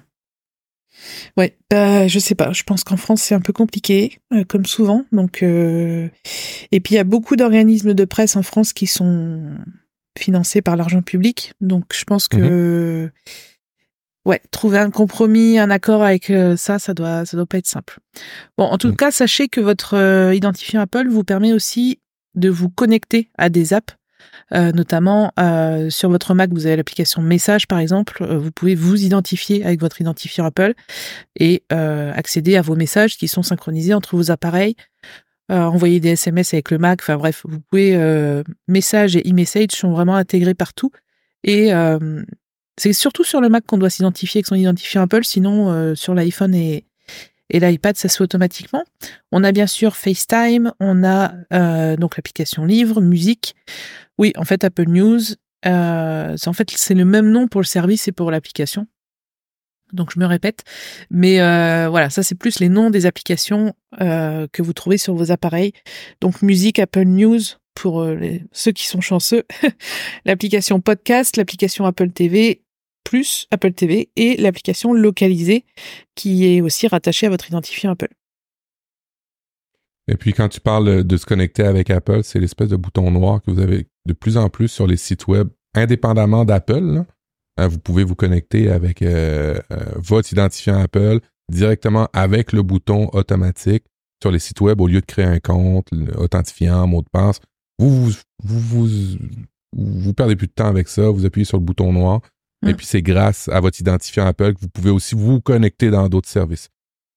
Speaker 3: Ouais, bah, je sais pas. Je pense qu'en France, c'est un peu compliqué, euh, comme souvent. Donc, euh... Et puis, il y a beaucoup d'organismes de presse en France qui sont financés par l'argent public. Donc, je pense que... Mmh. Ouais, trouver un compromis, un accord avec euh, ça, ça doit, ça doit pas être simple. Bon, en tout mmh. cas, sachez que votre euh, identifiant Apple vous permet aussi de vous connecter à des apps. Euh, notamment euh, sur votre Mac, vous avez l'application Message par exemple, euh, vous pouvez vous identifier avec votre identifiant Apple et euh, accéder à vos messages qui sont synchronisés entre vos appareils, euh, envoyer des S M S avec le Mac, enfin bref, vous pouvez, euh, Message et eMessage sont vraiment intégrés partout et euh, c'est surtout sur le Mac qu'on doit s'identifier avec son identifiant Apple, sinon euh, sur l'iPhone et Et l'iPad, ça se fait automatiquement. On a bien sûr FaceTime, on a euh, donc l'application Livres, musique. Oui, en fait, Apple News, euh, c'est, en fait, c'est le même nom pour le service et pour l'application. Donc, je me répète. Mais euh, voilà, ça, c'est plus les noms des applications euh, que vous trouvez sur vos appareils. Donc, musique, Apple News, pour euh, les, ceux qui sont chanceux. L'application Podcast, l'application Apple T V, plus Apple T V et l'application localisée qui est aussi rattachée à votre identifiant Apple.
Speaker 2: Et puis quand tu parles de se connecter avec Apple, c'est l'espèce de bouton noir que vous avez de plus en plus sur les sites web indépendamment d'Apple, là, hein, vous pouvez vous connecter avec euh, euh, votre identifiant Apple directement avec le bouton automatique sur les sites web au lieu de créer un compte, authentifiant, mot de passe. Vous vous, vous, vous, vous, vous perdez plus de temps avec ça. Vous appuyez sur le bouton noir. Mm. Et puis, c'est grâce à votre identifiant Apple que vous pouvez aussi vous connecter dans d'autres services.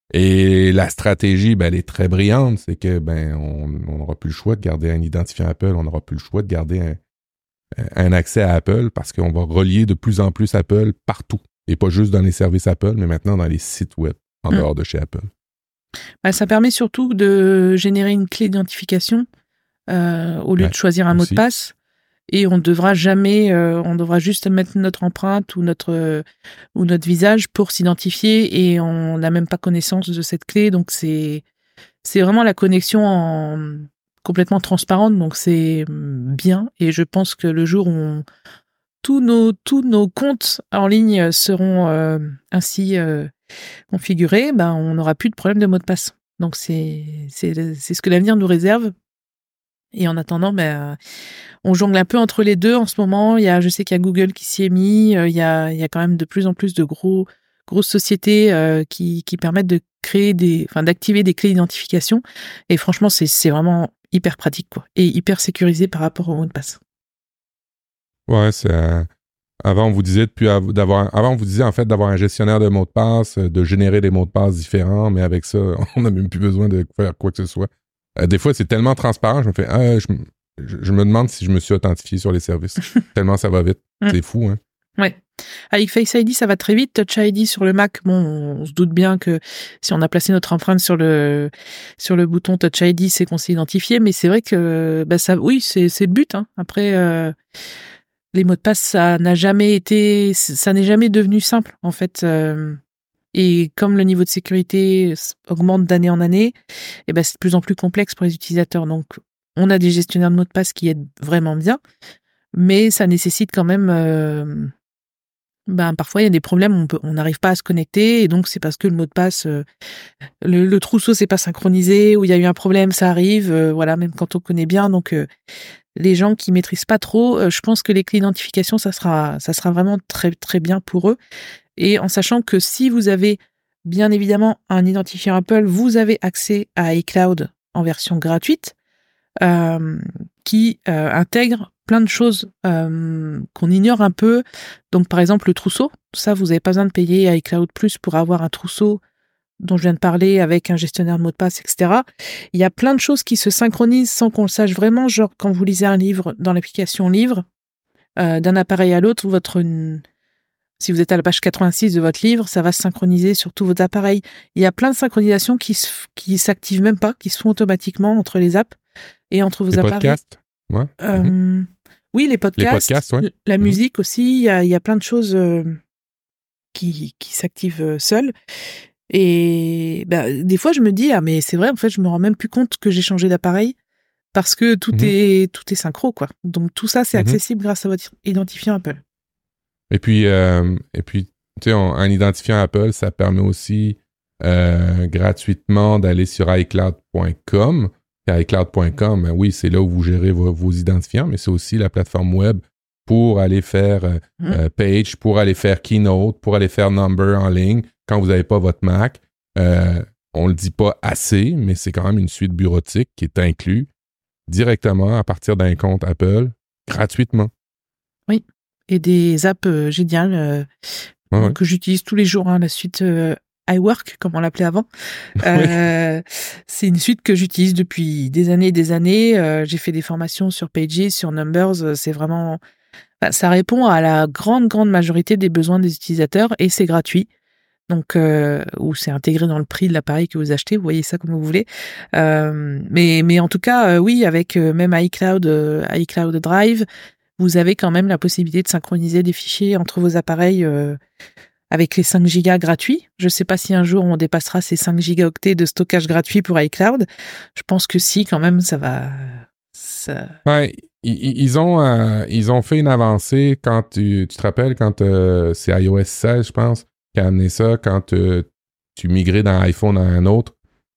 Speaker 2: Et la stratégie, ben, elle est très brillante. C'est que, ben, on n'aura plus le choix de garder un identifiant Apple. On n'aura plus le choix de garder un, un accès à Apple parce qu'on va relier de plus en plus Apple partout. Et pas juste dans les services Apple, mais maintenant dans les sites web en mmh. dehors de chez Apple.
Speaker 3: Bah, ça permet surtout de générer une clé d'identification euh, au lieu ouais, de choisir un aussi. mot de passe. Et on devra jamais, euh, on devra juste mettre notre empreinte ou notre euh, ou notre visage pour s'identifier et on n'a même pas connaissance de cette clé. Donc c'est c'est vraiment la connexion en complètement transparente. Donc c'est bien. Et je pense que le jour où on, tous nos tous nos comptes en ligne seront euh, ainsi euh, configurés, ben on n'aura plus de problème de mot de passe. Donc c'est c'est c'est ce que l'avenir nous réserve. Et en attendant, ben, on jongle un peu entre les deux en ce moment. Il y a, je sais qu'il y a Google qui s'y est mis. Il y a, il y a quand même de plus en plus de gros, grosses sociétés euh, qui, qui permettent de créer des, enfin, d'activer des clés d'identification. Et franchement, c'est, c'est vraiment hyper pratique, quoi, et hyper sécurisé par rapport au mot de passe.
Speaker 2: Ouais, c'est. Euh, avant, on vous disait depuis d'avoir, avant, on vous disait en fait d'avoir un gestionnaire de mots de passe, de générer des mots de passe différents, mais avec ça, on n'a même plus besoin de faire quoi que ce soit. Euh, des fois, c'est tellement transparent, je me fais, ah, je, je, je me demande si je me suis authentifié sur les services. Tellement ça va vite. Mm. C'est fou, hein.
Speaker 3: Ouais. Avec Face I D, ça va très vite. Touch I D sur le Mac, bon, on se doute bien que si on a placé notre empreinte sur le, sur le bouton Touch I D, c'est qu'on s'est identifié, mais c'est vrai que, bah, ça, oui, c'est, c'est le but, hein. Après, euh, les mots de passe, ça n'a jamais été, ça n'est jamais devenu simple, en fait. Euh, Et comme le niveau de sécurité augmente d'année en année, eh ben c'est de plus en plus complexe pour les utilisateurs. Donc, on a des gestionnaires de mots de passe qui aident vraiment bien, mais ça nécessite quand même... Euh, ben, parfois, il y a des problèmes, on peut, on n'arrive pas à se connecter, et donc c'est parce que le mot de passe, euh, le, le trousseau s'est pas synchronisé, ou il y a eu un problème, ça arrive, euh, voilà, même quand on connaît bien. Donc, euh, les gens qui maîtrisent pas trop, euh, je pense que les clés d'identification, ça sera, ça sera vraiment très, très bien pour eux. Et en sachant que si vous avez bien évidemment un identifiant Apple, vous avez accès à iCloud en version gratuite euh, qui euh, intègre plein de choses euh, qu'on ignore un peu. Donc par exemple le trousseau, ça vous n'avez pas besoin de payer iCloud Plus pour avoir un trousseau dont je viens de parler avec un gestionnaire de mots de passe, et cetera. Il y a plein de choses qui se synchronisent sans qu'on le sache vraiment, genre quand vous lisez un livre dans l'application Livre, euh, d'un appareil à l'autre, votre... Une, Si vous êtes à la page quatre-vingt-six de votre livre, ça va se synchroniser sur tous vos appareils. Il y a plein de synchronisations qui se, qui s'activent même pas, qui se font automatiquement entre les apps et entre vos
Speaker 2: les
Speaker 3: appareils.
Speaker 2: Podcasts, ouais.
Speaker 3: Euh,
Speaker 2: mm-hmm.
Speaker 3: Oui, les podcasts.
Speaker 2: Les podcasts, ouais.
Speaker 3: La
Speaker 2: mm-hmm.
Speaker 3: musique aussi. Il y a, il y a plein de choses euh, qui, qui s'activent seules. Et bah, des fois, je me dis, ah, mais c'est vrai, en fait, je me rends même plus compte que j'ai changé d'appareil parce que tout mm-hmm. est, tout est synchro, quoi. Donc, tout ça, c'est mm-hmm. accessible grâce à votre identifiant Apple.
Speaker 2: Et puis, euh, et puis, tu sais, un identifiant Apple, ça permet aussi euh, gratuitement d'aller sur i cloud point com. Et i cloud point com, ben oui, c'est là où vous gérez vos, vos identifiants, mais c'est aussi la plateforme web pour aller faire euh, mmh. euh, Page, pour aller faire Keynote, pour aller faire Number en ligne quand vous n'avez pas votre Mac. Euh, on ne le dit pas assez, mais c'est quand même une suite bureautique qui est inclue directement à partir d'un compte Apple, gratuitement.
Speaker 3: Oui. Et des apps euh, géniales euh, ah ouais. que j'utilise tous les jours. Hein, la suite euh, iWork, comme on l'appelait avant. Euh, oui. C'est une suite que j'utilise depuis des années et des années. Euh, j'ai fait des formations sur Pages, sur Numbers. C'est vraiment... Bah, ça répond à la grande, grande majorité des besoins des utilisateurs et c'est gratuit. Donc, euh, ou c'est intégré dans le prix de l'appareil que vous achetez. Vous voyez ça comme vous voulez. Euh, mais, mais en tout cas, euh, oui, avec euh, même iCloud, euh, iCloud Drive, vous avez quand même la possibilité de synchroniser des fichiers entre vos appareils euh, avec les cinq gigas gratuits. Je ne sais pas si un jour on dépassera ces cinq gigaoctets de stockage gratuit pour iCloud. Je pense que si, quand même, ça va... Ça...
Speaker 2: Ouais, ils, ils, ont, euh, ils ont fait une avancée quand tu, tu te rappelles, quand euh, c'est iOS seize, je pense, qui a amené ça, quand euh, tu migrais d'un iPhone à un autre.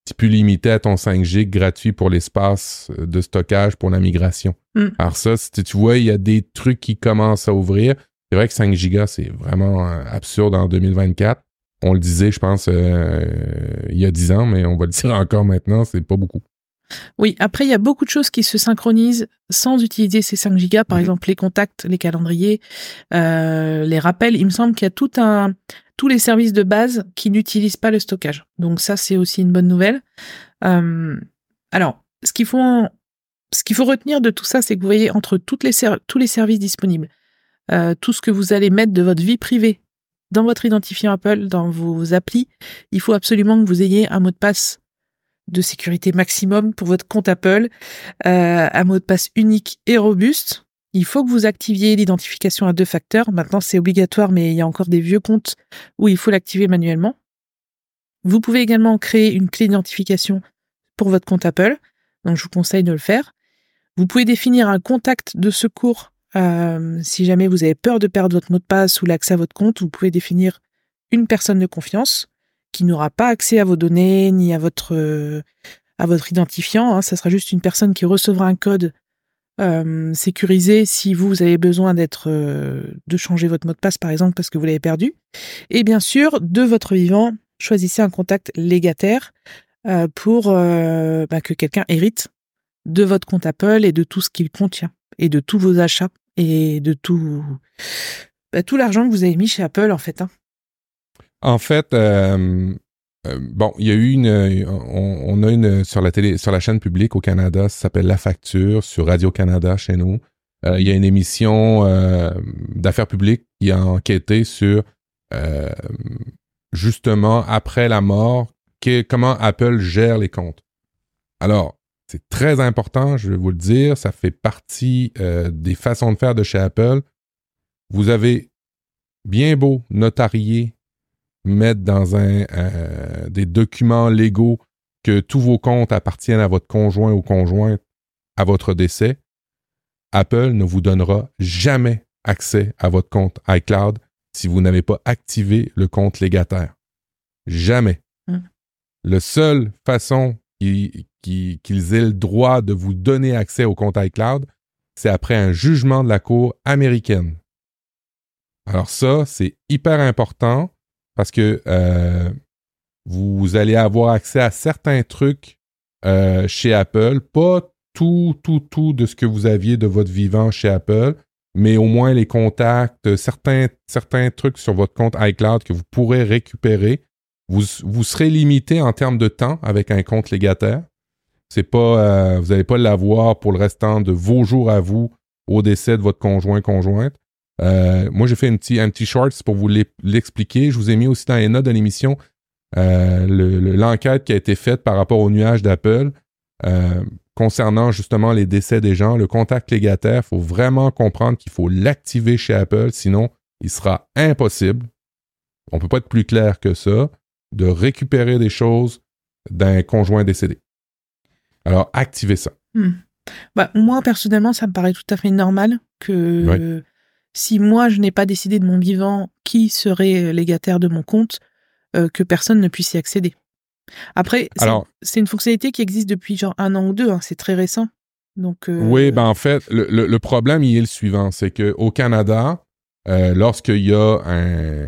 Speaker 2: tu peux limiter à ton cinq gigas gratuit pour l'espace de stockage pour la migration. Mm. Alors ça, si tu vois, il y a des trucs qui commencent à ouvrir. C'est vrai que cinq gigas, c'est vraiment absurde en deux mille vingt-quatre. On le disait, je pense, euh, il y a dix ans, mais on va le dire encore maintenant, c'est pas beaucoup.
Speaker 3: Oui, après, il y a beaucoup de choses qui se synchronisent sans utiliser ces cinq gigas. Par mmh. exemple, les contacts, les calendriers, euh, les rappels. Il me semble qu'il y a tout un, tous les services de base qui n'utilisent pas le stockage. Donc ça, c'est aussi une bonne nouvelle. Euh, alors, ce qu'il faut, en, ce qu'il faut retenir de tout ça, c'est que vous voyez, entre toutes les ser- tous les services disponibles, euh, tout ce que vous allez mettre de votre vie privée dans votre identifiant Apple, dans vos applis, il faut absolument que vous ayez un mot de passe de sécurité maximum pour votre compte Apple, euh, un mot de passe unique et robuste. Il faut que vous activiez l'identification à deux facteurs. Maintenant, c'est obligatoire, mais il y a encore des vieux comptes où il faut l'activer manuellement. Vous pouvez également créer une clé d'identification pour votre compte Apple, donc je vous conseille de le faire. Vous pouvez définir un contact de secours euh, si jamais vous avez peur de perdre votre mot de passe ou l'accès à votre compte. Vous pouvez définir une personne de confiance qui n'aura pas accès à vos données ni à votre euh, à votre identifiant. Hein. Ça sera juste une personne qui recevra un code euh, sécurisé si vous, vous avez besoin d'être euh, de changer votre mot de passe, par exemple, parce que vous l'avez perdu. Et bien sûr, de votre vivant, choisissez un contact légataire euh, pour euh, bah, que quelqu'un hérite de votre compte Apple et de tout ce qu'il contient, et de tous vos achats, et de tout, bah, tout l'argent que vous avez mis chez Apple, en fait. Hein.
Speaker 2: En fait, euh, euh, bon, il y a eu une, on, on a une sur la télé, sur la chaîne publique au Canada, ça s'appelle La Facture, sur Radio-Canada chez nous. Euh, il y a une émission euh, d'affaires publiques qui a enquêté sur euh, justement après la mort, que, comment Apple gère les comptes. Alors, c'est très important, je vais vous le dire, ça fait partie euh, des façons de faire de chez Apple. Vous avez bien beau notarier, mettre dans un euh, des documents légaux que tous vos comptes appartiennent à votre conjoint ou conjointe à votre décès, Apple ne vous donnera jamais accès à votre compte iCloud si vous n'avez pas activé le compte légataire. Jamais. Mmh. La seule façon qu'ils, qu'ils, qu'ils aient le droit de vous donner accès au compte iCloud, c'est après un jugement de la Cour américaine. Alors ça, c'est hyper important parce que euh, vous allez avoir accès à certains trucs euh, chez Apple, pas tout, tout, tout de ce que vous aviez de votre vivant chez Apple, mais au moins les contacts, certains, certains trucs sur votre compte iCloud que vous pourrez récupérer. Vous, vous serez limité en termes de temps avec un compte légataire. C'est pas, euh, vous n'allez pas l'avoir pour le restant de vos jours à vous au décès de votre conjoint-conjointe. Euh, moi, j'ai fait un petit, un petit short pour vous l'expliquer. Je vous ai mis aussi dans les notes de l'émission euh, le, le, l'enquête qui a été faite par rapport au nuage d'Apple euh, concernant justement les décès des gens. Le contact légataire, il faut vraiment comprendre qu'il faut l'activer chez Apple, sinon il sera impossible, on ne peut pas être plus clair que ça, de récupérer des choses d'un conjoint décédé. Alors, activez ça.
Speaker 3: Hmm. Bah, moi, personnellement, ça me paraît tout à fait normal que... Oui. Si moi, je n'ai pas décidé de mon vivant qui serait légataire de mon compte, euh, que personne ne puisse y accéder. Après, c'est, Alors, c'est une fonctionnalité qui existe depuis genre un an ou deux, hein, c'est très récent. Donc, euh...
Speaker 2: Oui, ben en fait, le, le, le problème, il est le suivant, c'est qu'au Canada, euh, lorsqu'il y a un...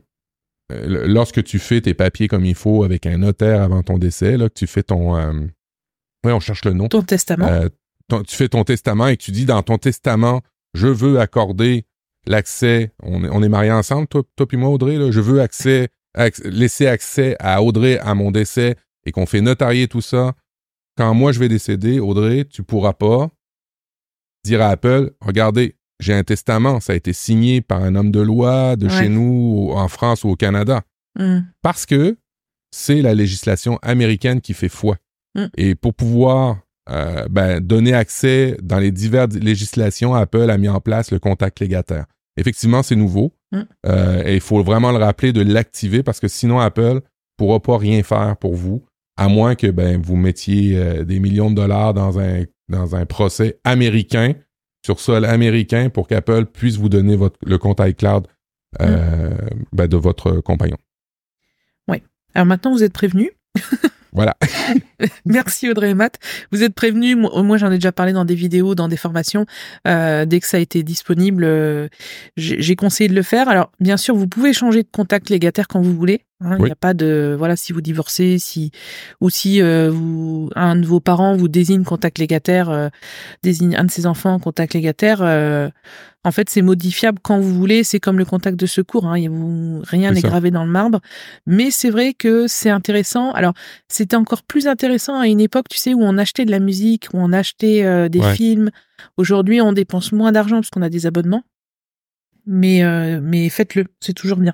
Speaker 2: Euh, lorsque tu fais tes papiers comme il faut avec un notaire avant ton décès, là, que tu fais ton... Euh, oui, on cherche le nom.
Speaker 3: Ton testament.
Speaker 2: Euh, ton, tu fais ton testament et que tu dis dans ton testament, je veux accorder l'accès, on est, on est mariés ensemble, toi, toi puis moi, Audrey, là, je veux accès, accès, laisser accès à Audrey à mon décès et qu'on fait notarier tout ça. Quand moi, je vais décéder, Audrey, tu pourras pas dire à Apple, regardez, j'ai un testament, ça a été signé par un homme de loi de ouais. chez nous, en France ou au Canada. Mm. Parce que c'est la législation américaine qui fait foi. Mm. Et pour pouvoir Euh, ben, donner accès dans les diverses législations, Apple a mis en place le contact légataire. Effectivement, c'est nouveau. Mm. Euh, et il faut vraiment le rappeler de l'activer parce que sinon, Apple ne pourra pas rien faire pour vous, à moins que ben, vous mettiez euh, des millions de dollars dans un, dans un procès américain, sur sol américain, pour qu'Apple puisse vous donner votre, le compte iCloud euh, mm. ben, de votre compagnon.
Speaker 3: Oui. Alors maintenant, vous êtes prévenus.
Speaker 2: Voilà.
Speaker 3: Merci Audrey et Matt. Vous êtes prévenus. Moi, moi, j'en ai déjà parlé dans des vidéos, dans des formations. Euh, dès que ça a été disponible, euh, j'ai, j'ai conseillé de le faire. Alors, bien sûr, vous pouvez changer de contact légataire quand vous voulez. Hein, il
Speaker 2: Oui.
Speaker 3: n'y a pas de, voilà, si vous divorcez, si, ou si euh, vous, un de vos parents vous désigne contact légataire, euh, désigne un de ses enfants contact légataire. Euh, en fait, c'est modifiable quand vous voulez. C'est comme le contact de secours. Hein, il y a vous, rien
Speaker 2: C'est
Speaker 3: n'est
Speaker 2: ça.
Speaker 3: gravé dans le marbre. Mais c'est vrai que c'est intéressant. Alors, c'était encore plus intéressant à une époque, tu sais, où on achetait de la musique, où on achetait euh, des
Speaker 2: Ouais.
Speaker 3: films. Aujourd'hui, on dépense moins d'argent parce qu'on a des abonnements. Mais, euh, mais faites-le, c'est toujours bien.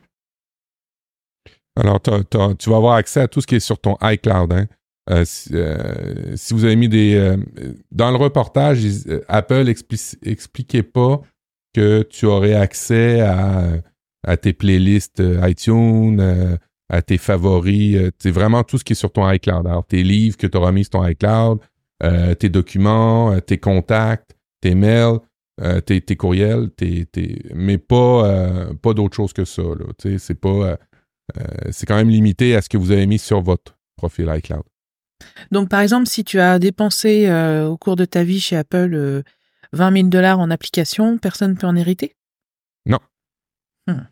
Speaker 2: Alors, t'as, t'as, tu vas avoir accès à tout ce qui est sur ton iCloud. Hein. Euh, si, euh, si vous avez mis des... Euh, dans le reportage, ils, euh, Apple expli- expliquait pas que tu aurais accès à, à tes playlists euh, iTunes, euh, à tes favoris. Euh, c'est vraiment tout ce qui est sur ton iCloud. Alors, tes livres que tu auras mis sur ton iCloud, euh, tes documents, euh, tes contacts, tes mails, euh, tes, tes courriels, tes, tes, mais pas, euh, pas d'autre chose que ça. Là. Tu sais, c'est pas... Euh, Euh, c'est quand même limité à ce que vous avez mis sur votre profil iCloud.
Speaker 3: Donc, par exemple, si tu as dépensé euh, au cours de ta vie chez Apple euh, vingt mille dollars en application, personne ne peut en hériter?
Speaker 2: Non.
Speaker 3: Hmm.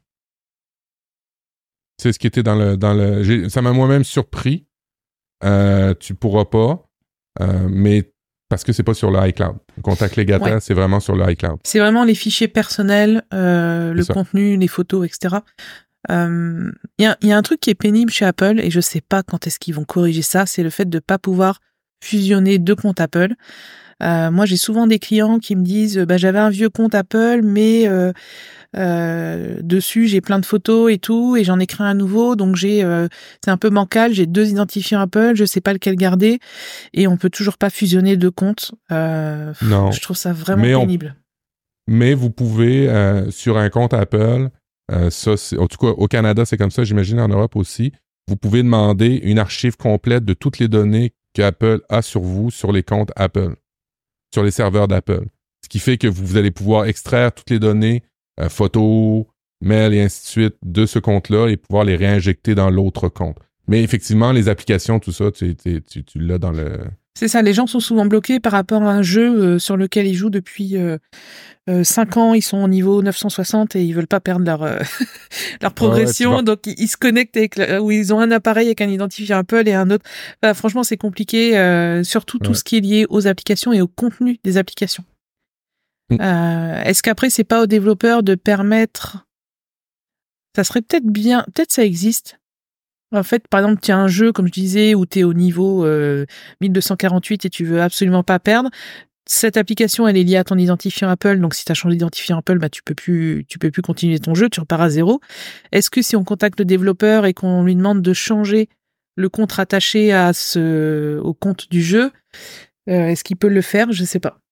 Speaker 2: C'est ce qui était dans le... Dans le j'ai, ça m'a moi-même surpris. Euh, tu pourras pas, euh, mais parce que c'est pas sur le iCloud. Le contact légataire,
Speaker 3: Ouais.
Speaker 2: c'est vraiment sur le iCloud.
Speaker 3: C'est vraiment les fichiers personnels, euh, le
Speaker 2: ça.
Speaker 3: contenu, les photos, et cetera. Il euh, y, a, y a un truc qui est pénible chez Apple, et je sais pas quand est-ce qu'ils vont corriger ça, c'est le fait de pas pouvoir fusionner deux comptes Apple. Euh, moi, j'ai souvent des clients qui me disent bah, « j'avais un vieux compte Apple, mais euh, euh, dessus, j'ai plein de photos et tout, et j'en ai créé un nouveau, donc j'ai euh, c'est un peu bancal, j'ai deux identifiants Apple, je sais pas lequel garder, et on peut toujours pas fusionner deux comptes. Euh,
Speaker 2: Non.
Speaker 3: Je trouve ça vraiment
Speaker 2: Mais on-
Speaker 3: pénible.
Speaker 2: Mais vous pouvez, euh, sur un compte Apple, euh, ça, c'est, en tout cas au Canada, c'est comme ça, j'imagine en Europe aussi, vous pouvez demander une archive complète de toutes les données qu'Apple a sur vous, sur les comptes Apple, sur les serveurs d'Apple. Ce qui fait que vous, vous allez pouvoir extraire toutes les données, euh, photos, mails et ainsi de suite, de ce compte-là et pouvoir les réinjecter dans l'autre compte. Mais effectivement, les applications, tout ça, tu, tu, tu, tu l'as dans le...
Speaker 3: C'est ça, les gens sont souvent bloqués par rapport à un jeu euh, sur lequel ils jouent depuis euh, euh, cinq ans, ils sont au niveau neuf cent soixante et ils veulent pas perdre leur euh, leur progression,
Speaker 2: ouais, vas...
Speaker 3: donc ils, ils se connectent avec le, où ils ont un appareil avec un identifiant Apple et un autre. Enfin, franchement, c'est compliqué, euh, surtout tout
Speaker 2: ouais.
Speaker 3: ce qui est lié aux applications et au contenu des applications.
Speaker 2: Mm.
Speaker 3: Euh, est-ce qu'après c'est pas aux développeurs de permettre, ça serait peut-être bien, peut-être ça existe. En fait, par exemple, tu as un jeu, comme je disais, où tu es au niveau euh, mille deux cent quarante-huit et tu veux absolument pas perdre. Cette application, elle est liée à ton identifiant Apple, donc si tu as changé d'identifiant Apple, bah, tu peux plus, tu peux plus continuer ton jeu, tu repars à zéro. Est-ce que si on contacte le développeur et qu'on lui demande de changer le compte rattaché à ce, au compte du jeu, euh, est-ce qu'il peut le faire? Je sais pas.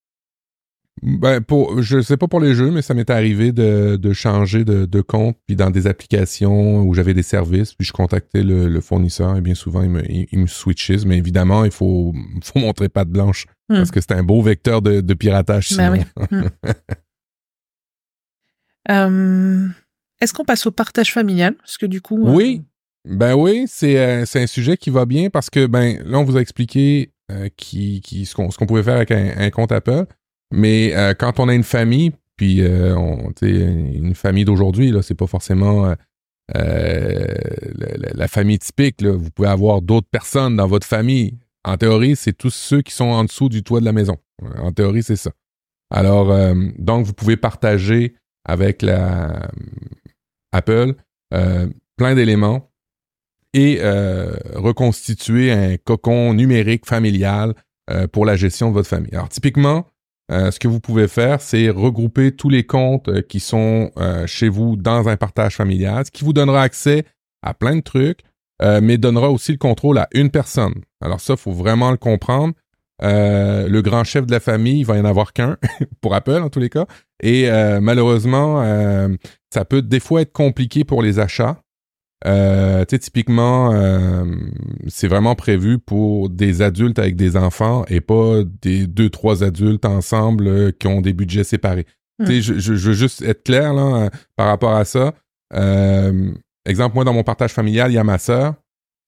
Speaker 2: Ben, pour, je sais pas pour les jeux, mais ça m'est arrivé de, de changer de, de compte, puis dans des applications où j'avais des services, puis je contactais le, le fournisseur, et bien souvent, il me, il, il me switchise, mais évidemment, il faut, faut montrer patte blanche,
Speaker 3: Hmm.
Speaker 2: parce que c'est un beau vecteur de, de piratage, sinon.
Speaker 3: Ben oui. Hmm. euh, est-ce qu'on passe au partage familial? Parce que du coup...
Speaker 2: Oui,
Speaker 3: euh...
Speaker 2: ben oui, c'est, euh, c'est un sujet qui va bien, parce que, ben, là, on vous a expliqué euh, qui, qui, ce, qu'on, ce qu'on pouvait faire avec un, un compte Apple. Mais euh, quand on a une famille, puis euh, on, une famille d'aujourd'hui, là, c'est pas forcément euh, euh, la, la famille typique. Là. Vous pouvez avoir d'autres personnes dans votre famille. En théorie, c'est tous ceux qui sont en dessous du toit de la maison. En théorie, c'est ça. Alors, euh, donc, vous pouvez partager avec la Apple euh, plein d'éléments et euh, reconstituer un cocon numérique familial euh, pour la gestion de votre famille. Alors, typiquement, Euh, ce que vous pouvez faire, c'est regrouper tous les comptes euh, qui sont euh, chez vous dans un partage familial, ce qui vous donnera accès à plein de trucs, euh, mais donnera aussi le contrôle à une personne. Alors ça, il faut vraiment le comprendre. Euh, le grand chef de la famille, il va y en avoir qu'un, pour Apple en tous les cas. Et euh, malheureusement, euh, ça peut des fois être compliqué pour les achats. Euh, tu sais, typiquement, euh, c'est vraiment prévu pour des adultes avec des enfants et pas des deux, trois adultes ensemble euh, qui ont des budgets séparés. Mm. Tu sais, je, je, je veux juste être clair là, euh, par rapport à ça. Euh, exemple, moi, dans mon partage familial, il y a ma sœur.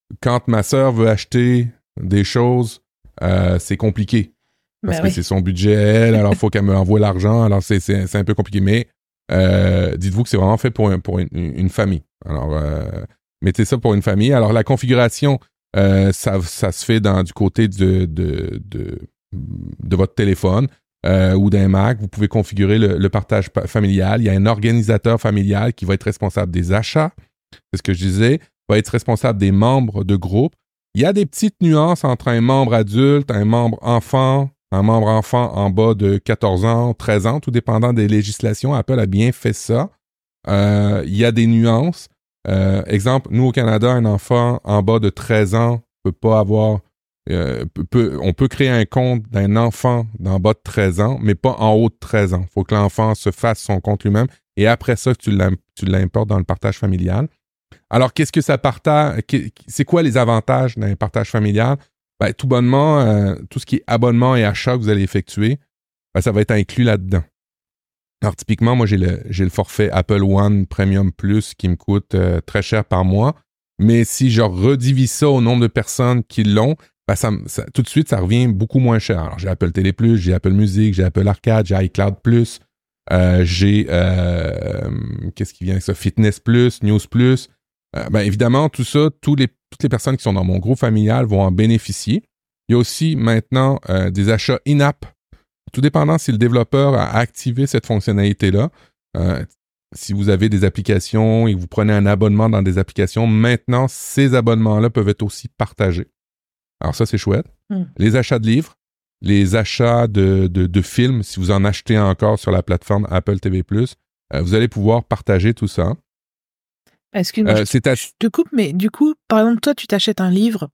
Speaker 2: quand ma sœur veut acheter des choses, euh, c'est compliqué. Parce
Speaker 3: Ben
Speaker 2: que
Speaker 3: oui.
Speaker 2: c'est son budget à elle, alors il faut qu'elle me envoie l'argent, alors c'est, c'est, c'est un peu compliqué. Mais euh, dites-vous que c'est vraiment fait pour, un, pour une, une famille. Alors, euh, mettez ça pour une famille. Alors, la configuration, euh, ça, ça se fait dans, du côté de, de, de, de votre téléphone euh, ou d'un Mac. Vous pouvez configurer le, le partage pa- familial. Il y a un organisateur familial qui va être responsable des achats, c'est ce que je disais, va être responsable des membres de groupe. Il y a des petites nuances entre un membre adulte, un membre enfant, un membre enfant en bas de quatorze ans, treize ans, tout dépendant des législations. Apple a bien fait ça. Euh, il y a des nuances. Euh, exemple, nous au Canada, un enfant en bas de treize ans peut pas avoir... Euh, peut, peut, on peut créer un compte d'un enfant d'en bas de treize ans, mais pas en haut de treize ans. Il faut que l'enfant se fasse son compte lui-même et après ça, tu, l'im, tu l'importes dans le partage familial. Alors, qu'est-ce que ça partage? C'est quoi les avantages d'un partage familial? Ben, tout bonnement, euh, tout ce qui est abonnement et achat que vous allez effectuer, ben, ça va être inclus là-dedans. Alors, typiquement, moi, j'ai le, j'ai le forfait Apple One Premium Plus qui me coûte euh, très cher par mois. Mais si je redivise ça au nombre de personnes qui l'ont, ben, ça, ça, tout de suite, ça revient beaucoup moins cher. Alors, j'ai Apple Télé Plus, j'ai Apple Music, j'ai Apple Arcade, j'ai iCloud Plus, euh, j'ai, euh, qu'est-ce qui vient avec ça? Fitness Plus, News Plus. Euh, ben, évidemment, tout ça, tous les, toutes les personnes qui sont dans mon groupe familial vont en bénéficier. Il y a aussi maintenant euh, des achats in-app. Tout dépendant si le développeur a activé cette fonctionnalité-là. Euh, si vous avez des applications et que vous prenez un abonnement dans des applications, maintenant, ces abonnements-là peuvent être aussi partagés. Alors ça, c'est chouette. Mm. Les achats de livres, les achats de, de, de films, si vous en achetez encore sur la plateforme Apple T V plus, euh, vous allez pouvoir partager tout ça.
Speaker 3: Excuse-moi, euh, je, te, à... je te coupe, mais du coup, par exemple, toi, tu t'achètes un livre,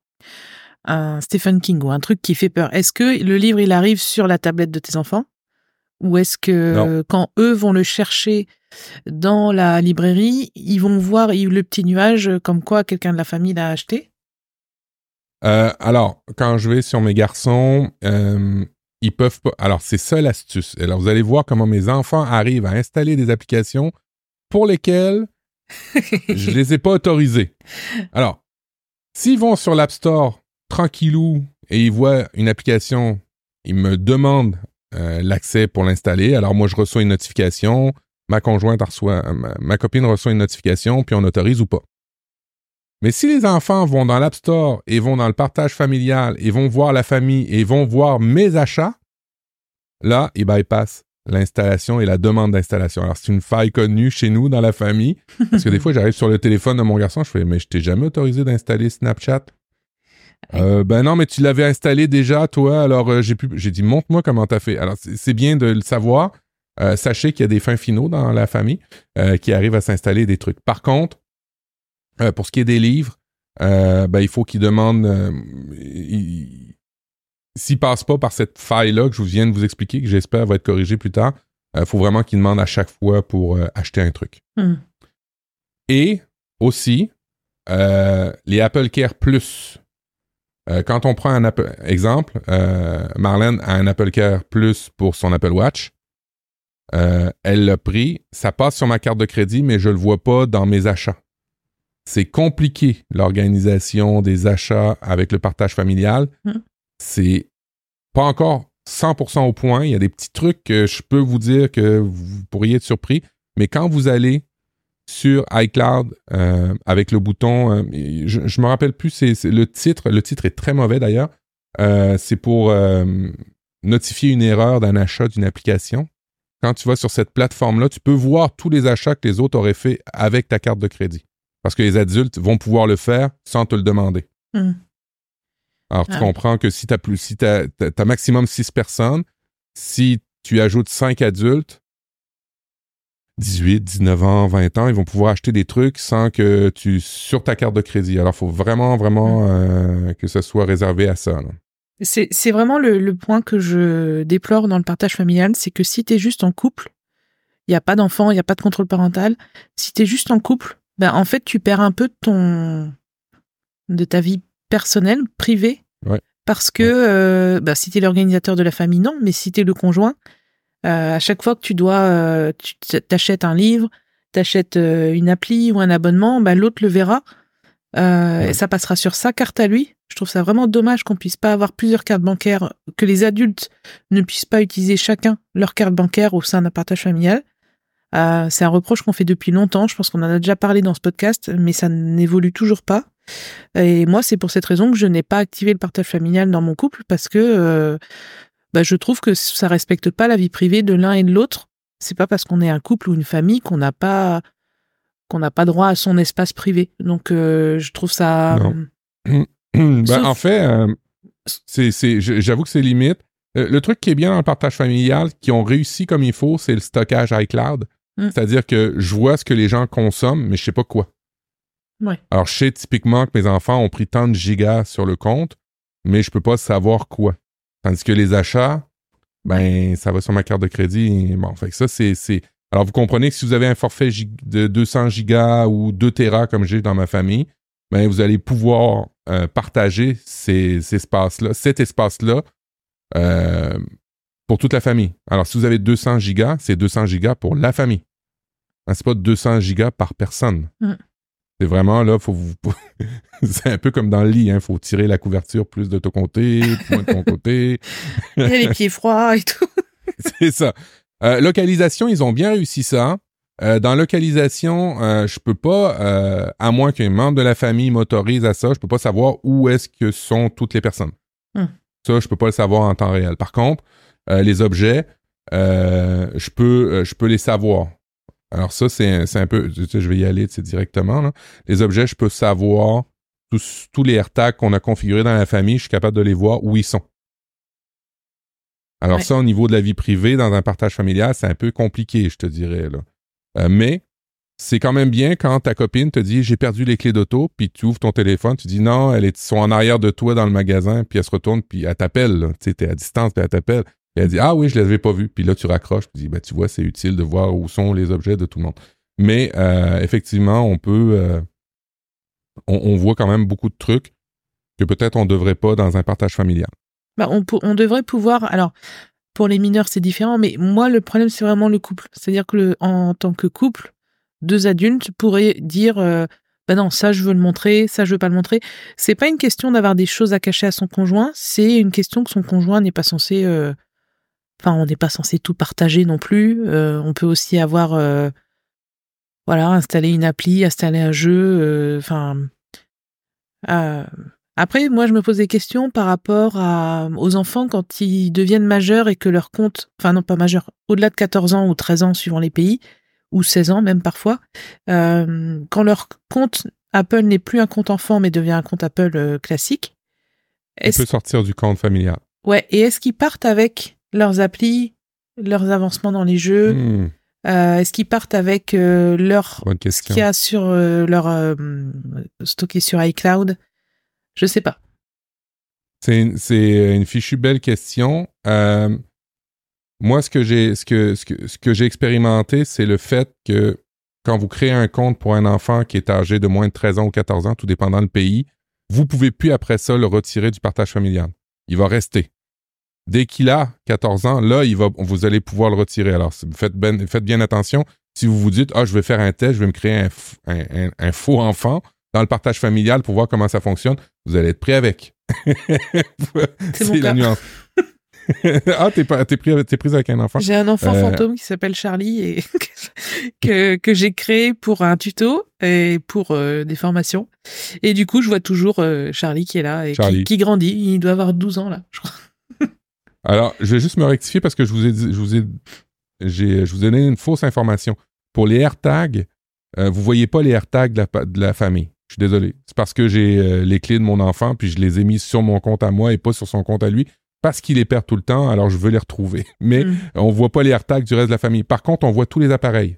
Speaker 3: un Stephen King ou un truc qui fait peur. Est-ce que le livre, il arrive sur la tablette de tes enfants? Ou est-ce que non. Quand eux vont le chercher dans la librairie, ils vont voir le petit nuage comme quoi quelqu'un de la famille l'a acheté?
Speaker 2: Euh, alors, quand je vais sur mes garçons, euh, ils peuvent pas... Alors, c'est ça l'astuce. Alors, vous allez voir comment mes enfants arrivent à installer des applications pour lesquelles je les ai pas autorisés. Alors, s'ils vont sur l'App Store tranquillou et ils voient une application, ils me demandent euh, l'accès pour l'installer. Alors, moi, je reçois une notification, ma conjointe reçoit, ma, ma copine reçoit une notification, puis on autorise ou pas. Mais si les enfants vont dans l'App Store et vont dans le partage familial et vont voir la famille et vont voir mes achats, là, ils bypassent l'installation et la demande d'installation. Alors, c'est une faille connue chez nous dans la famille, parce que des fois, j'arrive sur le téléphone de mon garçon, je fais « Mais je t'ai jamais autorisé d'installer Snapchat? » euh, Ben non, mais tu l'avais installé déjà, toi, alors euh, j'ai pu... J'ai dit « Montre-moi comment t'as fait. » Alors, c'est, c'est bien de le savoir. Euh, sachez qu'il y a des fins finaux dans la famille euh, qui arrivent à s'installer des trucs. Par contre, euh, pour ce qui est des livres, euh, ben, il faut qu'ils demandent... Euh, ils, S'ils ne passent pas par cette faille-là que je viens de vous expliquer, que j'espère va être corrigée plus tard, il euh, faut vraiment qu'ils demandent à chaque fois pour euh, acheter un truc. Mm. Et aussi, euh, les Apple Care Plus. Euh, quand on prend un Apple, exemple, euh, Marlène a un Apple Care Plus pour son Apple Watch. Euh, elle l'a pris, ça passe sur ma carte de crédit, mais je ne le vois pas dans mes achats. C'est compliqué, l'organisation des achats avec le partage familial. Mm. C'est pas encore cent pour cent au point. Il y a des petits trucs que je peux vous dire que vous pourriez être surpris. Mais quand vous allez sur iCloud euh, avec le bouton, euh, je, je me rappelle plus, c'est, c'est le titre. Le titre est très mauvais d'ailleurs. Euh, c'est pour euh, notifier une erreur d'un achat d'une application. Quand tu vas sur cette plateforme-là, tu peux voir tous les achats que les autres auraient fait avec ta carte de crédit. Parce que les adultes vont pouvoir le faire sans te le demander. Mm. Alors, tu ah. comprends que si tu as plus, si t'as, t'as, t'as maximum six personnes, si tu ajoutes cinq adultes, dix-huit, dix-neuf ans, vingt ans, ils vont pouvoir acheter des trucs sans que tu... sur ta carte de crédit. Alors, il faut vraiment, vraiment euh, que ça soit réservé à ça. Là.
Speaker 3: C'est, c'est vraiment le, le point que je déplore dans le partage familial, c'est que si tu es juste en couple, il n'y a pas d'enfant, il n'y a pas de contrôle parental. Si tu es juste en couple, ben, en fait, tu perds un peu de ton... de ta vie personnel, privé,
Speaker 2: ouais.
Speaker 3: parce que ouais. euh, bah, si tu es l'organisateur de la famille, non, mais si tu es le conjoint, euh, à chaque fois que tu dois, euh, tu t'achètes un livre, t'achètes euh, une appli ou un abonnement, bah, l'autre le verra Euh,
Speaker 2: Ouais.
Speaker 3: Et ça passera sur sa carte à lui. Je trouve ça vraiment dommage qu'on puisse pas avoir plusieurs cartes bancaires, que les adultes ne puissent pas utiliser chacun leur carte bancaire au sein d'un partage familial. Euh, c'est un reproche qu'on fait depuis longtemps. Je pense qu'on en a déjà parlé dans ce podcast, mais ça n'évolue toujours pas. Et moi, c'est pour cette raison que je n'ai pas activé le partage familial dans mon couple, parce que euh, bah, je trouve que ça respecte pas la vie privée de l'un et de l'autre. C'est pas parce qu'on est un couple ou une famille qu'on n'a pas qu'on n'a pas droit à son espace privé. Donc, euh, je trouve ça...
Speaker 2: Non. ben,
Speaker 3: Sauf-
Speaker 2: En fait, euh, c'est, c'est, j'avoue que c'est limite. Euh, Le truc qui est bien dans le partage familial, qui ont réussi comme il faut, c'est le stockage iCloud.
Speaker 3: Mm.
Speaker 2: C'est-à-dire que je vois ce que les gens consomment, mais je sais pas quoi.
Speaker 3: Ouais.
Speaker 2: Alors, je sais typiquement que mes enfants ont pris tant de gigas sur le compte, mais je peux pas savoir quoi. Tandis que les achats, ben, ça va sur ma carte de crédit. Bon, fait que ça, c'est, c'est... Alors, vous comprenez que si vous avez un forfait gig- de deux cents gigas ou deux téras comme j'ai dans ma famille, ben, vous allez pouvoir euh, partager ces, ces espaces-là, cet espace-là euh, pour toute la famille. Alors, si vous avez deux cents gigas, c'est deux cents gigas pour la famille. Hein, c'est pas deux cents gigas par personne.
Speaker 3: Mm.
Speaker 2: C'est vraiment, là, faut vous... c'est un peu comme dans le lit, hein. Faut tirer la couverture plus de ton côté, moins de ton côté.
Speaker 3: Il y a les pieds froids et tout.
Speaker 2: C'est ça. Euh, localisation, ils ont bien réussi ça. Euh, dans localisation, euh, je peux pas, euh, à moins qu'un membre de la famille m'autorise à ça, je peux pas savoir où est-ce que sont toutes les personnes.
Speaker 3: Hmm.
Speaker 2: Ça, je peux pas le savoir en temps réel. Par contre, euh, les objets, euh, je peux, euh, je peux les savoir. Alors ça, c'est, c'est un peu, tu sais, je vais y aller tu sais, directement. Là. Les objets, je peux savoir tous, tous les AirTags qu'on a configurés dans la famille, je suis capable de les voir où ils sont. Alors
Speaker 3: Ouais.
Speaker 2: ça, au niveau de la vie privée, dans un partage familial, c'est un peu compliqué, je te dirais. Là. Euh, mais c'est quand même bien quand ta copine te dit « j'ai perdu les clés d'auto », puis tu ouvres ton téléphone, tu dis « non, elles sont en arrière de toi dans le magasin », puis elle se retourne, puis elle t'appelle. Là. Tu sais, t'es à distance, puis elle t'appelle. Et elle dit « ah oui, je les avais pas vus ». Puis là, tu raccroches, puis tu dis ben, « tu vois, c'est utile de voir où sont les objets de tout le monde ». Mais euh, effectivement, on peut... Euh, on, on voit quand même beaucoup de trucs que peut-être on devrait pas dans un partage familial.
Speaker 3: Bah, on, pour- on devrait pouvoir... Alors, pour les mineurs, c'est différent, mais moi, le problème, c'est vraiment le couple. C'est-à-dire que le, en tant que couple, deux adultes pourraient dire euh, bah non, ça, je veux le montrer, ça, je veux pas le montrer. C'est pas une question d'avoir des choses à cacher à son conjoint, c'est une question que son conjoint n'est pas censé... euh, Enfin, on n'est pas censé tout partager non plus. Euh, on peut aussi avoir... euh, voilà, installer une appli, installer un jeu, euh, enfin... euh, Après, moi, je me pose des questions par rapport à, aux enfants quand ils deviennent majeurs et que leur compte, enfin non pas majeurs, au-delà de quatorze ans ou treize ans suivant les pays, ou seize ans même parfois, euh, quand leur compte Apple n'est plus un compte enfant mais devient un compte Apple euh, classique.
Speaker 2: On
Speaker 3: Est-ce,
Speaker 2: peut sortir du compte familial.
Speaker 3: ouais, et est-ce qu'ils partent avec leurs applis, leurs avancements dans les jeux,
Speaker 2: Hmm,
Speaker 3: euh, est-ce qu'ils partent avec euh, leur
Speaker 2: bonne
Speaker 3: ce
Speaker 2: question.
Speaker 3: qu'il y a sur euh, leur euh, stocké sur iCloud? Je sais pas.
Speaker 2: C'est une, c'est une fichue belle question. Euh, moi, ce que j'ai, ce que, ce que, ce que j'ai expérimenté, c'est le fait que quand vous créez un compte pour un enfant qui est âgé de moins de treize ans ou quatorze ans, tout dépendant du pays, vous pouvez plus après ça le retirer du partage familial. Il va rester. Dès qu'il a quatorze ans, là, il va, vous allez pouvoir le retirer. Alors, faites, ben, faites bien attention. Si vous vous dites, ah, je vais faire un test, je vais me créer un, un, un, un faux enfant dans le partage familial pour voir comment ça fonctionne, vous allez être prêt avec.
Speaker 3: C'est mon
Speaker 2: la
Speaker 3: cas.
Speaker 2: nuance. Ah, t'es, pas, t'es, pris, t'es prise avec un enfant?
Speaker 3: J'ai un enfant
Speaker 2: Euh,
Speaker 3: fantôme qui s'appelle Charlie et que, que j'ai créé pour un tuto et pour euh, des formations. Et du coup, je vois toujours euh, Charlie qui est là et
Speaker 2: Charlie.
Speaker 3: qui, qui grandit. Il doit avoir douze ans là, je crois.
Speaker 2: Alors, je vais juste me rectifier parce que je vous ai, dit- je vous ai, j'ai, je vous ai donné une fausse information. Pour les AirTags, euh, vous voyez pas les AirTags de la, pa- de la famille. Je suis désolé. C'est parce que j'ai euh, les clés de mon enfant puis je les ai mis sur mon compte à moi et pas sur son compte à lui parce qu'il les perd tout le temps, alors je veux les retrouver. Mais
Speaker 3: Mm.
Speaker 2: on voit pas les AirTags du reste de la famille. Par contre, on voit tous les appareils.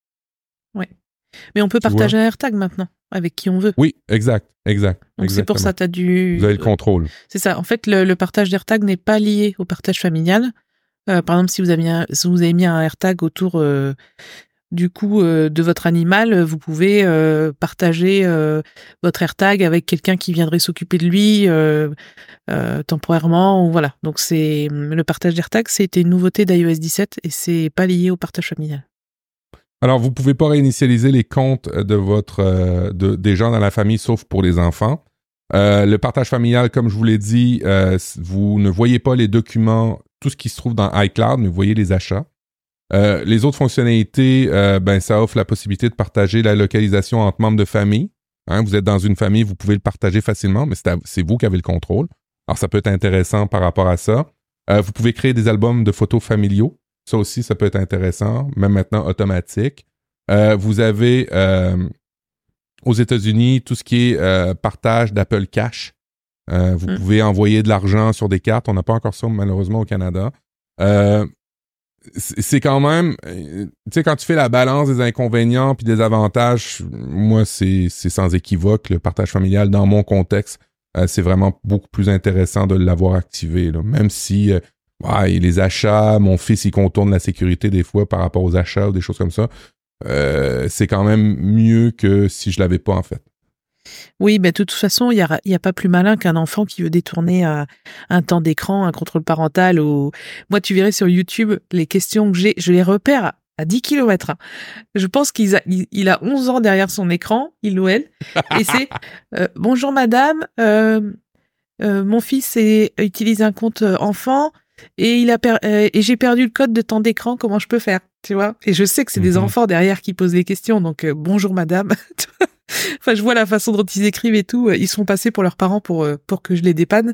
Speaker 3: Mais on peut
Speaker 2: Tu
Speaker 3: partager un AirTag maintenant avec qui on veut.
Speaker 2: Oui, exact, exact.
Speaker 3: Donc c'est pour
Speaker 2: exactement.
Speaker 3: ça tu as dû...
Speaker 2: Vous avez le contrôle.
Speaker 3: C'est ça. En fait, le, le partage d'AirTag n'est pas lié au partage familial. Euh, par exemple, si vous avez, mis un, si vous avez mis un AirTag autour euh, du cou euh, de votre animal, vous pouvez euh, partager euh, votre AirTag avec quelqu'un qui viendrait s'occuper de lui euh, euh, temporairement. Ou voilà. Donc c'est le partage d'AirTag, c'était une nouveauté d'iOS dix-sept et c'est pas lié au partage familial.
Speaker 2: Alors, vous pouvez pas réinitialiser les comptes de votre euh, de, des gens dans la famille, sauf pour les enfants. Euh, le partage familial, comme je vous l'ai dit, euh, vous ne voyez pas les documents, tout ce qui se trouve dans iCloud, mais vous voyez les achats. Euh, les autres fonctionnalités, euh, ben ça offre la possibilité de partager la localisation entre membres de famille. Hein, vous êtes dans une famille, vous pouvez le partager facilement, mais c'est, à, c'est vous qui avez le contrôle. Alors, ça peut être intéressant par rapport à ça. Euh, vous pouvez créer des albums de photos familiaux. Ça aussi, ça peut être intéressant, même maintenant automatique. Euh, vous avez euh, aux États-Unis tout ce qui est euh, partage d'Apple Cash. Euh, vous mm. pouvez envoyer de l'argent sur des cartes. On n'a pas encore ça, malheureusement, au Canada. Euh, c'est quand même... Tu sais, quand tu fais la balance des inconvénients puis des avantages, moi, c'est, c'est sans équivoque. Le partage familial, dans mon contexte, euh, c'est vraiment beaucoup plus intéressant de l'avoir activé. Là. Même si... Euh, Ouais, les achats, mon fils, il contourne la sécurité des fois par rapport aux achats ou des choses comme ça. Euh, c'est quand même mieux que si je l'avais pas, en fait.
Speaker 3: Oui, mais de toute façon, il n'y a, y a pas plus malin qu'un enfant qui veut détourner euh, un temps d'écran, un contrôle parental. Ou... Moi, tu verrais sur YouTube, les questions que j'ai, je les repère à dix kilomètres. Hein. Je pense qu'il a, il, il a onze ans derrière son écran, il ou elle. Et c'est euh, « Bonjour madame, euh, euh, mon fils est, utilise un compte enfant. » Et il a per- euh, et j'ai perdu le code de temps d'écran, comment je peux faire, tu vois? Et je sais que c'est mm-hmm. des enfants derrière qui posent les questions, donc euh, bonjour madame. Enfin, je vois la façon dont ils écrivent et tout. Ils sont passés pour leurs parents pour euh, pour que je les dépanne.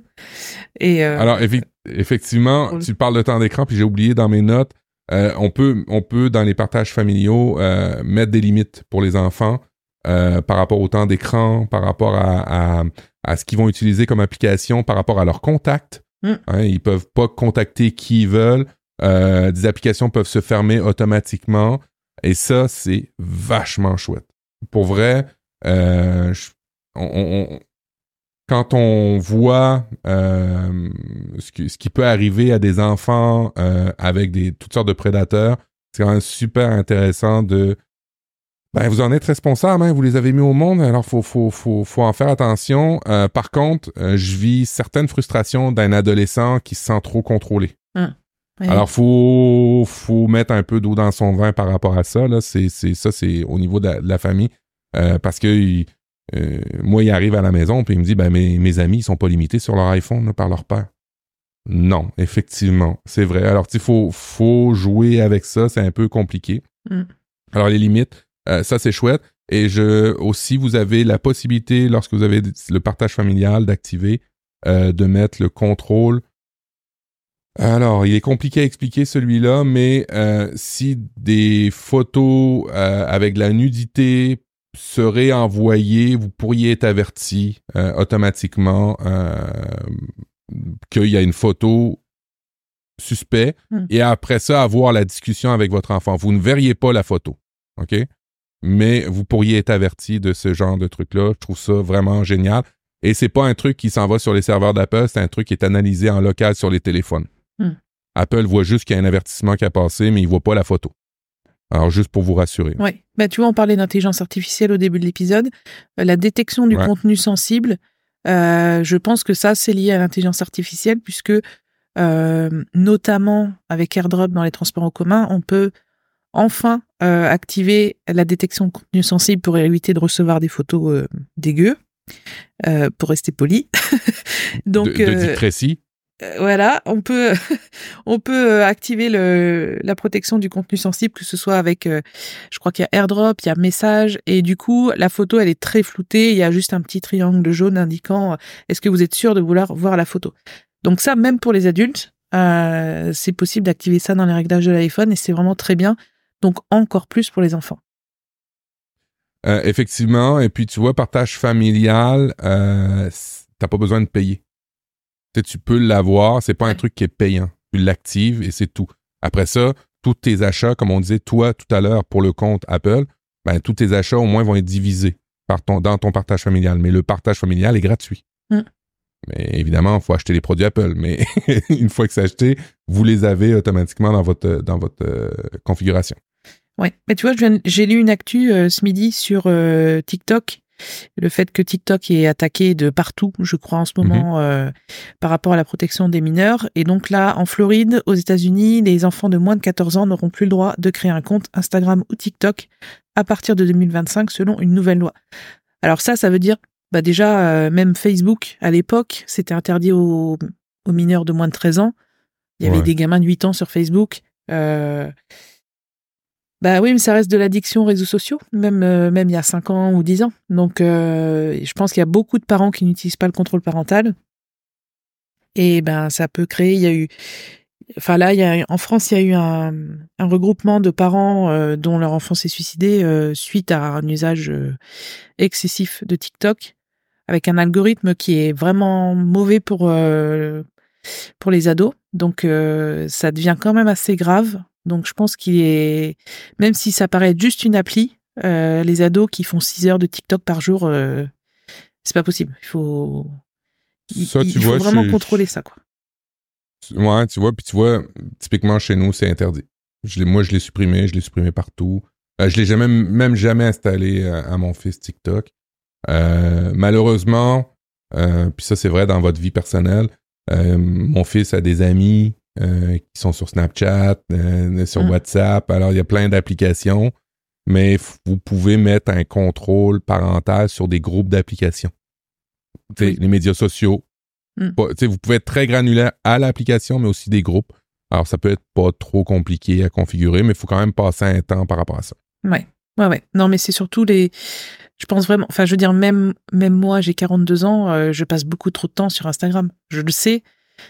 Speaker 3: Et euh,
Speaker 2: alors effi- effectivement, pour... tu parles de temps d'écran, puis j'ai oublié dans mes notes. Euh, on peut on peut dans les partages familiaux euh, mettre des limites pour les enfants euh, par rapport au temps d'écran, par rapport à, à à ce qu'ils vont utiliser comme application, par rapport à leurs contacts. Mm. Hein, ils peuvent pas contacter qui ils veulent. Euh, des applications peuvent se fermer automatiquement. Et ça, c'est vachement chouette. Pour vrai, euh, je, on, on, quand on voit euh, ce, qui, ce qui peut arriver à des enfants euh, avec des, toutes sortes de prédateurs, c'est quand même super intéressant de... Ben, vous en êtes responsable, hein, vous les avez mis au monde, alors faut faut faut faut en faire attention. Euh, par contre, euh, je vis certaines frustrations d'un adolescent qui se sent trop contrôlé. Hum, oui. Alors faut faut mettre un peu d'eau dans son vin par rapport à ça. Là, c'est c'est ça, c'est au niveau de la, de la famille, euh, parce que il, euh, moi, il arrive à la maison puis il me dit ben mes mes amis ils sont pas limités sur leur iPhone là, par leur père. Non, effectivement, c'est vrai. Alors il faut faut jouer avec ça, c'est un peu compliqué. Hum. Alors les limites. Euh, ça, c'est chouette. Et je aussi, vous avez la possibilité, lorsque vous avez le partage familial, d'activer, euh, de mettre le contrôle. Alors, il est compliqué à expliquer celui-là, mais euh, si des photos euh, avec de la nudité seraient envoyées, vous pourriez être averti euh, automatiquement euh, qu'il y a une photo suspecte. Mmh. Et après ça, avoir la discussion avec votre enfant. Vous ne verriez pas la photo. OK? Mais vous pourriez être averti de ce genre de truc-là. Je trouve ça vraiment génial. Et c'est pas un truc qui s'en va sur les serveurs d'Apple, c'est un truc qui est analysé en local sur les téléphones. Mm. Apple voit juste qu'il y a un avertissement qui a passé, mais il voit pas la photo. Alors, juste pour vous rassurer.
Speaker 3: Oui. Ben, tu vois, on parlait d'intelligence artificielle au début de l'épisode. Euh, la détection du ouais. contenu sensible, euh, je pense que ça, c'est lié à l'intelligence artificielle, puisque euh, notamment avec AirDrop dans les transports en commun, on peut enfin euh, activer la détection de contenu sensible pour éviter de recevoir des photos euh, dégueu, euh, pour rester poli. Donc,
Speaker 2: de, de dit précis.
Speaker 3: Euh, voilà, on peut on peut activer le la protection du contenu sensible, que ce soit avec, euh, je crois qu'il y a AirDrop, il y a Message, et du coup la photo elle est très floutée. Il y a juste un petit triangle jaune indiquant euh, est-ce que vous êtes sûr de vouloir voir la photo. Donc ça, même pour les adultes, euh, c'est possible d'activer ça dans les réglages de l'iPhone et c'est vraiment très bien. Donc, encore plus pour les enfants.
Speaker 2: Euh, effectivement. Et puis, tu vois, partage familial, euh, t'as pas besoin de payer. Tu sais, tu peux l'avoir. C'est pas ouais. un truc qui est payant. Tu l'actives et c'est tout. Après ça, tous tes achats, comme on disait, toi, tout à l'heure, pour le compte Apple, ben, tous tes achats, au moins, vont être divisés par ton, dans ton partage familial. Mais le partage familial est gratuit. Mm. Mais évidemment, il faut acheter les produits Apple. Mais une fois que c'est acheté, vous les avez automatiquement dans votre, dans votre euh, configuration.
Speaker 3: Ouais, mais tu vois, je viens, j'ai lu une actu euh, ce midi sur euh, TikTok le fait que TikTok est attaqué de partout, je crois en ce moment, mmh. euh, par rapport à la protection des mineurs. Et donc là, en Floride, aux États-Unis, les enfants de moins de quatorze ans n'auront plus le droit de créer un compte Instagram ou TikTok à partir de deux mille vingt-cinq, selon une nouvelle loi. Alors ça, ça veut dire, bah déjà, euh, même Facebook, à l'époque, c'était interdit aux, aux mineurs de moins de treize ans. Il y avait ouais. des gamins de huit ans sur Facebook. Euh... Bah oui, mais ça reste de l'addiction aux réseaux sociaux, même, euh, même il y a cinq ans ou dix ans. Donc, euh, je pense qu'il y a beaucoup de parents qui n'utilisent pas le contrôle parental. Et ben, ça peut créer, il y a eu... Enfin là, il y a, en France, il y a eu un, un regroupement de parents euh, dont leur enfant s'est suicidé euh, suite à un usage euh, excessif de TikTok, avec un algorithme qui est vraiment mauvais pour, euh, pour les ados. Donc, euh, ça devient quand même assez grave. Donc, je pense qu'il est... Même si ça paraît être juste une appli, euh, les ados qui font six heures de TikTok par jour, euh, c'est pas possible. Il faut, il, ça, tu il vois, faut vraiment je... contrôler ça, quoi.
Speaker 2: Ouais, tu vois, puis tu vois, typiquement chez nous, c'est interdit. Je l'ai, moi, je l'ai supprimé, je l'ai supprimé partout. Euh, je l'ai jamais, même jamais installé à, à mon fils TikTok. Euh, malheureusement, euh, puis ça, c'est vrai dans votre vie personnelle, euh, mon fils a des amis euh, qui sont sur Snapchat, euh, sur mmh. WhatsApp. Alors, il y a plein d'applications, mais f- vous pouvez mettre un contrôle parental sur des groupes d'applications. Oui. Les médias sociaux. Mm. Vous pouvez être très granulaire à l'application, mais aussi des groupes. Alors, ça peut être pas trop compliqué à configurer, mais il faut quand même passer un temps par rapport à ça.
Speaker 3: Ouais, ouais, ouais. Non, mais c'est surtout les... Je pense vraiment... Enfin, je veux dire, même, même moi, j'ai quarante-deux ans, euh, je passe beaucoup trop de temps sur Instagram. Je le sais.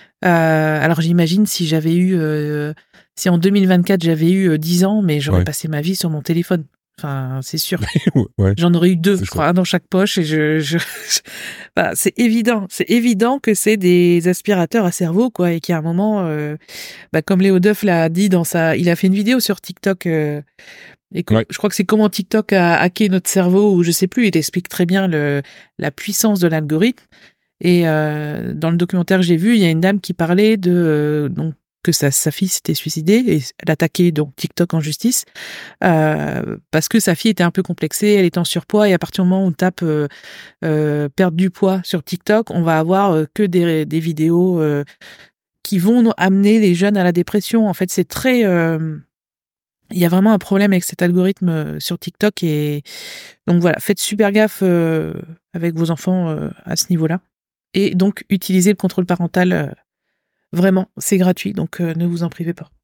Speaker 3: Euh, alors, j'imagine si j'avais eu... Euh, si en deux mille vingt-quatre, j'avais eu euh, dix ans, mais j'aurais ouais. passé ma vie sur mon téléphone. Enfin, c'est sûr. ouais. J'en aurais eu deux, c'est je crois, un dans chaque poche. Et je, je, je... Bah, c'est évident, c'est évident que c'est des aspirateurs à cerveau, quoi, et qu'à un moment, euh, bah, comme Léo Duff l'a dit dans sa, il a fait une vidéo sur TikTok, euh, et que, ouais. je crois que c'est comment TikTok a hacké notre cerveau, ou je sais plus. Il explique très bien le, la puissance de l'algorithme. Et euh, dans le documentaire que j'ai vu, il y a une dame qui parlait de euh, donc. que sa, sa fille s'était suicidée et elle attaquait donc TikTok en justice euh, parce que sa fille était un peu complexée, elle était en surpoids et à partir du moment où on tape euh, euh, perdre du poids sur TikTok, on va avoir euh, que des, des vidéos euh, qui vont amener les jeunes à la dépression. En fait, c'est très... Euh, il y a vraiment un problème avec cet algorithme sur TikTok et donc voilà, faites super gaffe euh, avec vos enfants euh, à ce niveau-là et donc utilisez le contrôle parental euh, vraiment, c'est gratuit, donc euh, ne vous en privez pas.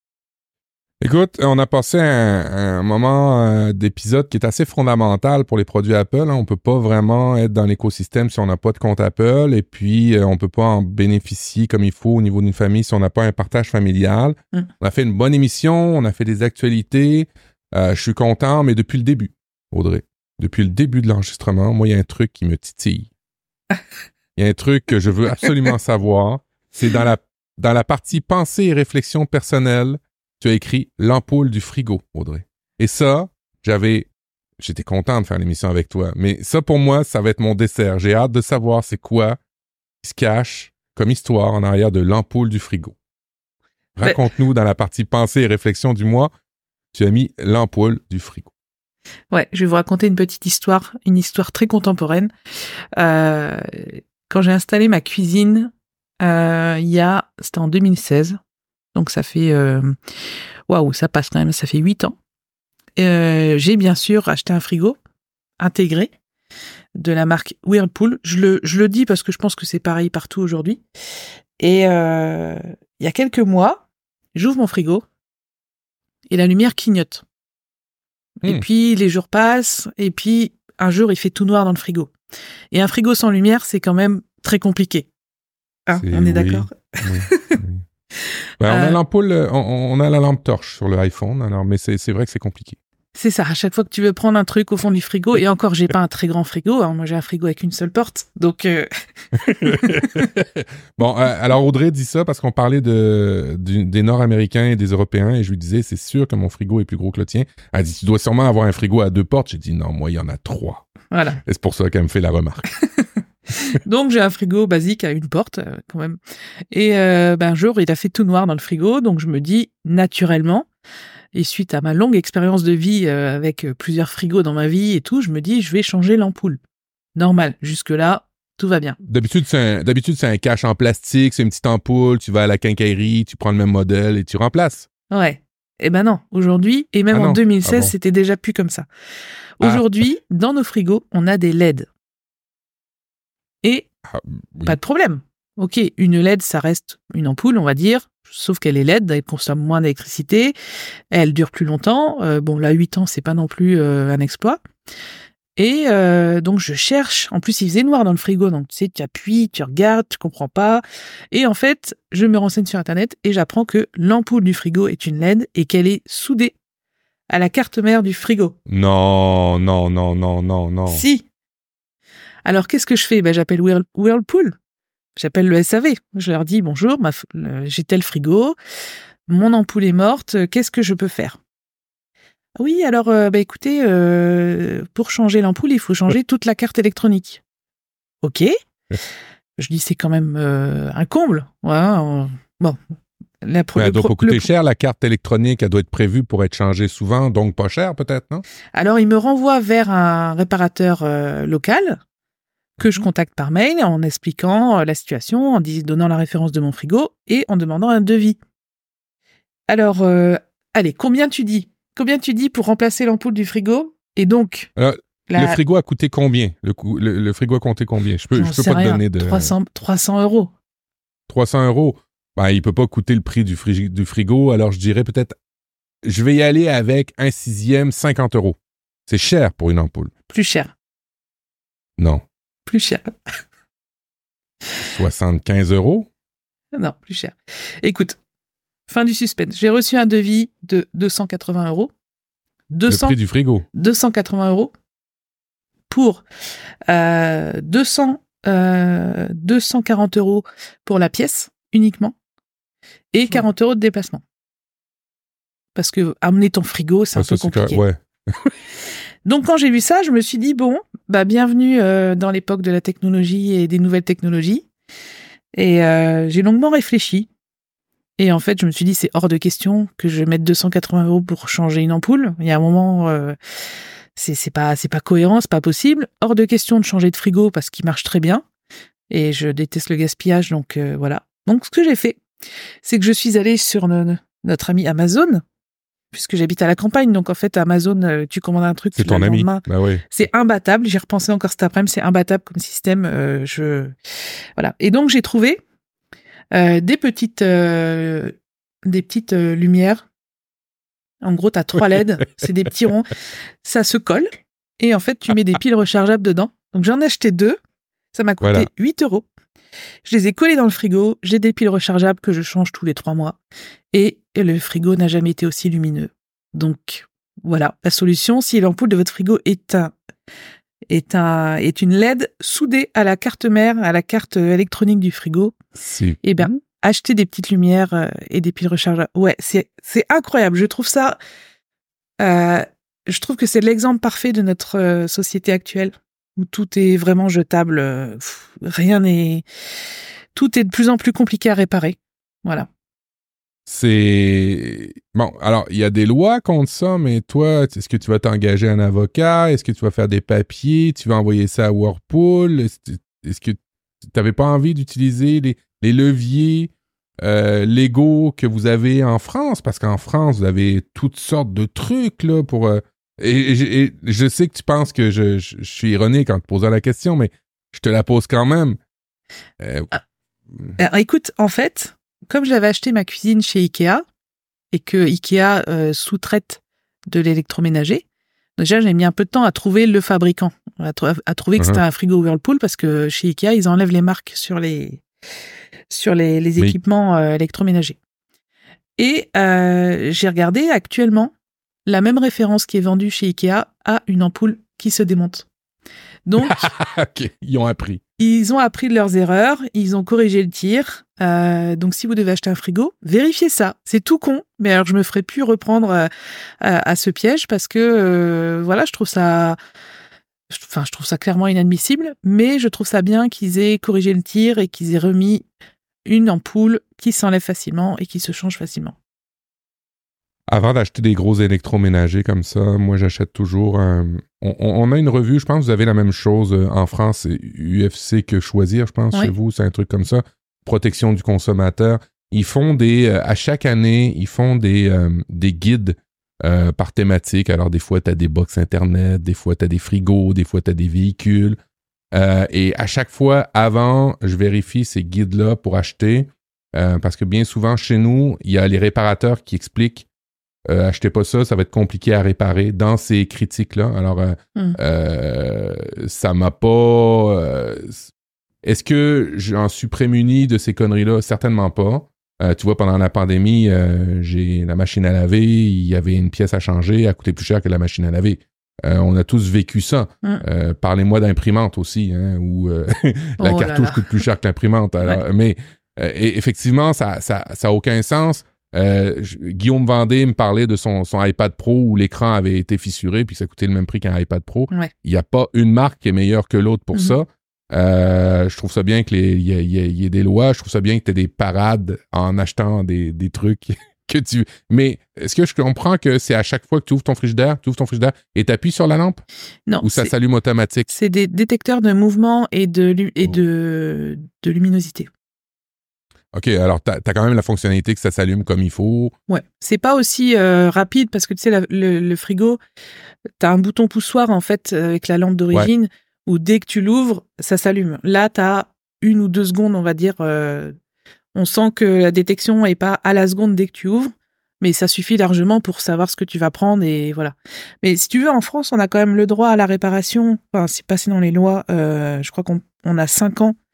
Speaker 2: Écoute, on a passé un, un moment euh, d'épisode qui est assez fondamental pour les produits Apple. Hein. On peut pas vraiment être dans l'écosystème si on n'a pas de compte Apple, et puis euh, on peut pas en bénéficier comme il faut au niveau d'une famille si on n'a pas un partage familial. Mm. On a fait une bonne émission, on a fait des actualités. Euh, je suis content, mais depuis le début, Audrey, depuis le début de l'enregistrement, moi, il y a un truc qui me titille. Il y a un truc que je veux absolument savoir. C'est dans la, dans la partie pensée et réflexion personnelle, tu as écrit l'ampoule du frigo, Audrey. Et ça, j'avais, j'étais content de faire l'émission avec toi, mais ça pour moi, ça va être mon dessert. J'ai hâte de savoir c'est quoi qui se cache comme histoire en arrière de l'ampoule du frigo. Raconte-nous mais... dans la partie pensée et réflexion du mois, tu as mis l'ampoule du frigo.
Speaker 3: Ouais, je vais vous raconter une petite histoire, une histoire très contemporaine. Euh, quand j'ai installé ma cuisine, Euh, il y a, c'était en deux mille seize, donc ça fait, waouh, wow, ça passe quand même, ça fait huit ans. Euh, j'ai bien sûr acheté un frigo intégré de la marque Whirlpool. Je le, je le dis parce que je pense que c'est pareil partout aujourd'hui. Et euh, il y a quelques mois, j'ouvre mon frigo et la lumière clignote. Mmh. Et puis les jours passent et puis un jour il fait tout noir dans le frigo. Et un frigo sans lumière, c'est quand même très compliqué. Ah, c'est, on est oui, d'accord. Oui, oui.
Speaker 2: Ben, euh, on a l'ampoule, on, on a la lampe torche sur le iPhone, alors, mais c'est, c'est vrai que c'est compliqué.
Speaker 3: C'est ça. À chaque fois que tu veux prendre un truc au fond du frigo, et encore, j'ai pas un très grand frigo. Hein, moi, j'ai un frigo avec une seule porte, donc. Euh...
Speaker 2: bon, euh, alors Audrey dit ça parce qu'on parlait de, de des Nord-Américains et des Européens, et je lui disais, c'est sûr que mon frigo est plus gros que le tien. Elle dit, tu dois sûrement avoir un frigo à deux portes. J'ai dit, non, moi, il y en a trois.
Speaker 3: Voilà.
Speaker 2: Et c'est pour ça qu'elle me fait la remarque.
Speaker 3: Donc j'ai un frigo basique à une porte euh, quand même. Et euh, ben, un jour il a fait tout noir dans le frigo, donc je me dis naturellement Et suite à ma longue expérience de vie euh, avec plusieurs frigos dans ma vie et tout, je me dis, je vais changer l'ampoule. Normal. Jusque-là, tout va bien.
Speaker 2: D'habitude, c'est un, d'habitude, c'est un cache en plastique, c'est une petite ampoule, tu vas à la quincaillerie, tu prends le même modèle et tu remplaces.
Speaker 3: Ouais. Eh ben non. Aujourd'hui, et même
Speaker 2: Ah
Speaker 3: en
Speaker 2: non.
Speaker 3: deux mille seize,
Speaker 2: Ah bon.
Speaker 3: c'était déjà plus comme ça.
Speaker 2: Ah.
Speaker 3: Aujourd'hui, dans nos frigos, on a des L E D. Et
Speaker 2: Ah, oui.
Speaker 3: pas de problème. Ok, une L E D, ça reste une ampoule, on va dire, sauf qu'elle est L E D, elle consomme moins d'électricité, elle dure plus longtemps. Euh, bon, là, huit ans, c'est pas non plus euh, un exploit. Et euh, donc, je cherche. En plus, il faisait noir dans le frigo, donc tu sais, tu appuies, tu regardes, tu comprends pas. Et en fait, je me renseigne sur Internet et j'apprends que l'ampoule du frigo est une L E D et qu'elle est soudée à la carte mère du frigo.
Speaker 2: Non, non, non, non, non, non.
Speaker 3: Si. Alors, qu'est-ce que je fais? Ben, j'appelle Whirl- Whirlpool. J'appelle le S A V. Je leur dis, bonjour, ma f- le- j'ai tel frigo, mon ampoule est morte, euh, qu'est-ce que je peux faire? Oui, alors, euh, bah, écoutez, euh, pour changer l'ampoule, il faut changer toute la carte électronique. Ok. Je dis, c'est quand même euh, un comble. Ouais, on- bon. La pro-
Speaker 2: Mais
Speaker 3: le
Speaker 2: elle doit
Speaker 3: pro-
Speaker 2: pas coûter
Speaker 3: le-
Speaker 2: cher, la carte électronique, elle doit être prévue pour être changée souvent, donc pas cher peut-être, non?
Speaker 3: Alors, il me renvoie vers un réparateur euh, local que je contacte par mail en expliquant euh, la situation, en dis- donnant la référence de mon frigo et en demandant un devis. Alors, euh, allez, combien tu dis? Combien tu dis pour remplacer l'ampoule du frigo? Et donc,
Speaker 2: Alors,
Speaker 3: la-
Speaker 2: le frigo a coûté combien? Le, coût- le, le frigo a compté combien? Je peux,
Speaker 3: j'en
Speaker 2: je peux
Speaker 3: sais
Speaker 2: pas
Speaker 3: rien,
Speaker 2: te donner de...
Speaker 3: trois cents, trois cents euros.
Speaker 2: trois cents euros. Ben, il peut pas coûter le prix du, fri- du frigo, alors je dirais peut-être, je vais y aller avec un sixième, cinquante euros. C'est cher pour une ampoule.
Speaker 3: Plus cher.
Speaker 2: Non.
Speaker 3: Plus cher.
Speaker 2: soixante-quinze euros?
Speaker 3: Non, plus cher. Écoute, fin du suspense. J'ai reçu un devis de deux cent quatre-vingts euros. deux cents,
Speaker 2: Le prix du frigo.
Speaker 3: deux cent quatre-vingts euros pour euh, deux cents, euh, deux cent quarante euros pour la pièce uniquement et quarante euros de déplacement. Parce que amener ton frigo, c'est un
Speaker 2: Ah, ça,
Speaker 3: peu compliqué.
Speaker 2: Ouais.
Speaker 3: Donc quand j'ai vu ça, je me suis dit bon, bah bienvenue euh, dans l'époque de la technologie et des nouvelles technologies. Et euh, j'ai longuement réfléchi. Et en fait, je me suis dit c'est hors de question que je mette deux cent quatre-vingts euros pour changer une ampoule. Il y a un moment, euh, c'est c'est pas c'est pas cohérent, c'est pas possible. Hors de question de changer de frigo parce qu'il marche très bien. Et je déteste le gaspillage, donc euh, voilà. Donc ce que j'ai fait, c'est que je suis allée sur no- notre ami Amazon, puisque j'habite à la campagne. Donc en fait, Amazon, euh, tu commandes un truc,
Speaker 2: C'est
Speaker 3: le
Speaker 2: ton ami.
Speaker 3: lendemain,
Speaker 2: Ben oui.
Speaker 3: c'est imbattable. J'y repensais encore cet après-midi. C'est imbattable comme système. Euh, je voilà. Et donc j'ai trouvé euh, des petites euh, des petites euh, lumières. En gros, t'as trois L E D. C'est des petits ronds. Ça se colle. Et en fait, tu mets des piles rechargeables dedans. Donc j'en ai acheté deux. Ça m'a coûté
Speaker 2: Voilà.
Speaker 3: huit euros. Je les ai collés dans le frigo. J'ai des piles rechargeables que je change tous les trois mois. Et le frigo n'a jamais été aussi lumineux. Donc, voilà. La solution, si l'ampoule de votre frigo est un, est un, est une L E D soudée à la carte mère, à la carte électronique du frigo,
Speaker 2: C'est...
Speaker 3: eh bien, achetez des petites lumières euh, et des piles rechargeables. Ouais, c'est, c'est incroyable. Je trouve ça, euh, je trouve que c'est l'exemple parfait de notre euh, société actuelle où tout est vraiment jetable. euh, pff, rien n'est, tout est de plus en plus compliqué à réparer. Voilà.
Speaker 2: C'est... Bon, alors, il y a des lois contre ça, mais toi, est-ce que tu vas t'engager un avocat? Est-ce que tu vas faire des papiers? Tu vas envoyer ça à Whirlpool? Est-ce est-ce que tu n'avais pas envie d'utiliser les, les leviers euh, légaux que vous avez en France? Parce qu'en France, vous avez toutes sortes de trucs, là, pour... euh, et, et- et je sais que tu penses que je, je, je suis ironique en te posant la question, mais je te la pose quand même. Euh,
Speaker 3: Alors, écoute, en fait, comme j'avais acheté ma cuisine chez Ikea et que Ikea euh, sous-traite de l'électroménager, déjà j'ai mis un peu de temps à trouver le fabricant, à, tr- à trouver que
Speaker 2: Mhm.
Speaker 3: c'était un frigo Whirlpool parce que chez Ikea ils enlèvent les marques sur les sur les, les
Speaker 2: Oui.
Speaker 3: équipements euh, électroménagers. Et euh, j'ai regardé actuellement la même référence qui est vendue chez Ikea a une ampoule qui se démonte. Donc
Speaker 2: OK, ils ont appris.
Speaker 3: ils ont appris de leurs erreurs, ils ont corrigé le tir. Euh, donc, si vous devez acheter un frigo, vérifiez ça. C'est tout con, mais alors je me ferai plus reprendre euh, à, à ce piège parce que euh, voilà, je trouve ça, enfin, je trouve ça clairement inadmissible. Mais je trouve ça bien qu'ils aient corrigé le tir et qu'ils aient remis une ampoule qui s'enlève facilement et qui se change facilement.
Speaker 2: avant d'acheter des gros électroménagers comme ça, moi, j'achète toujours un... On, on a une revue, je pense que vous avez la même chose en France, c'est U F C que Choisir, je pense,
Speaker 3: oui.
Speaker 2: chez vous, c'est un truc comme ça. Protection du consommateur. Ils font des... Euh, à chaque année, ils font des, euh, des guides euh, par thématique. Alors, des fois, tu as des box Internet, des fois, tu as des frigos, des fois, tu as des véhicules. Euh, et à chaque fois, avant, je vérifie ces guides-là pour acheter. Euh, parce que bien souvent, chez nous, il y a les réparateurs qui expliquent euh, achetez pas ça, ça va être compliqué à réparer dans ces critiques-là. Alors, euh, mm. euh, ça m'a pas... Euh, est-ce que j'en suis prémuni de ces conneries-là? Certainement pas. Euh, tu vois, pendant la pandémie, euh, j'ai la machine à laver, il y avait une pièce à changer, elle a coûté plus cher que la machine à laver. Euh, on a tous vécu ça. Mm. Euh, parlez-moi d'imprimante aussi, hein, où euh, la oh cartouche coûte plus cher que l'imprimante. Alors, ouais. Mais euh, effectivement, ça ça ça a aucun sens. Euh, je, Guillaume Vendée me parlait de son, son iPad Pro où l'écran avait été fissuré puis ça coûtait le même prix qu'un iPad Pro.
Speaker 3: Ouais.
Speaker 2: Il n'y a pas une marque qui est meilleure que l'autre pour mm-hmm. ça. Euh, je trouve ça bien qu'il y, y, y ait des lois. Je trouve ça bien que tu aies des parades en achetant des, des trucs que tu... Mais est-ce que je comprends que c'est à chaque fois que tu ouvres ton frigidaire, tu ouvres ton frigidaire et tu appuies sur la lampe?
Speaker 3: Non.
Speaker 2: Ou ça s'allume automatique?
Speaker 3: C'est des détecteurs de mouvement et de, et de, de luminosité.
Speaker 2: OK, alors t'as, t'as quand même la fonctionnalité que ça s'allume comme il faut.
Speaker 3: Ouais, c'est pas aussi euh, rapide parce que tu sais, la, le, le frigo, t'as un bouton poussoir en fait avec la lampe d'origine ouais. où dès que tu l'ouvres, ça s'allume. Là, t'as une ou deux secondes, on va dire. Euh, on sent que la détection est pas à la seconde dès que tu ouvres, mais ça suffit largement pour savoir ce que tu vas prendre et voilà. Mais si tu veux, en France, on a quand même le droit à la réparation. Enfin, c'est passé dans les lois. Euh, je crois qu'on on a cinq ans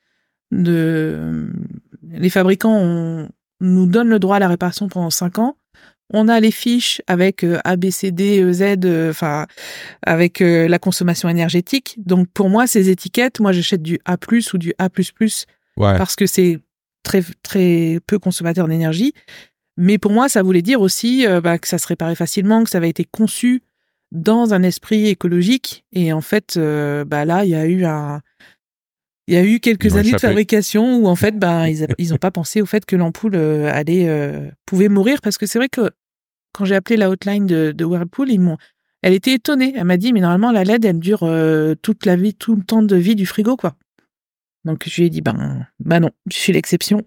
Speaker 3: de... Les fabricants on, nous donnent le droit à la réparation pendant cinq ans. On a les fiches avec euh, A, B, C, D, E, Z, enfin, euh, avec euh, la consommation énergétique. Donc, pour moi, ces étiquettes, moi, j'achète du A plus, ou du A plus plus, ouais. parce que c'est très, très peu consommateur d'énergie. Mais pour moi, ça voulait dire aussi euh, bah, que ça se réparait facilement, que ça avait été conçu dans un esprit écologique. Et en fait, euh, bah, là, il y a eu un... Il y a eu quelques années échappé. de fabrication où en fait, ben ils ils ont pas pensé au fait que l'ampoule euh, allait euh, pouvait mourir parce que c'est vrai que quand j'ai appelé la hotline de, de Whirlpool, ils m'ont, elle était étonnée. Elle m'a dit mais normalement la L E D elle dure euh, toute la vie, tout le temps de vie du frigo quoi. Donc je lui ai dit ben ben non, je suis l'exception.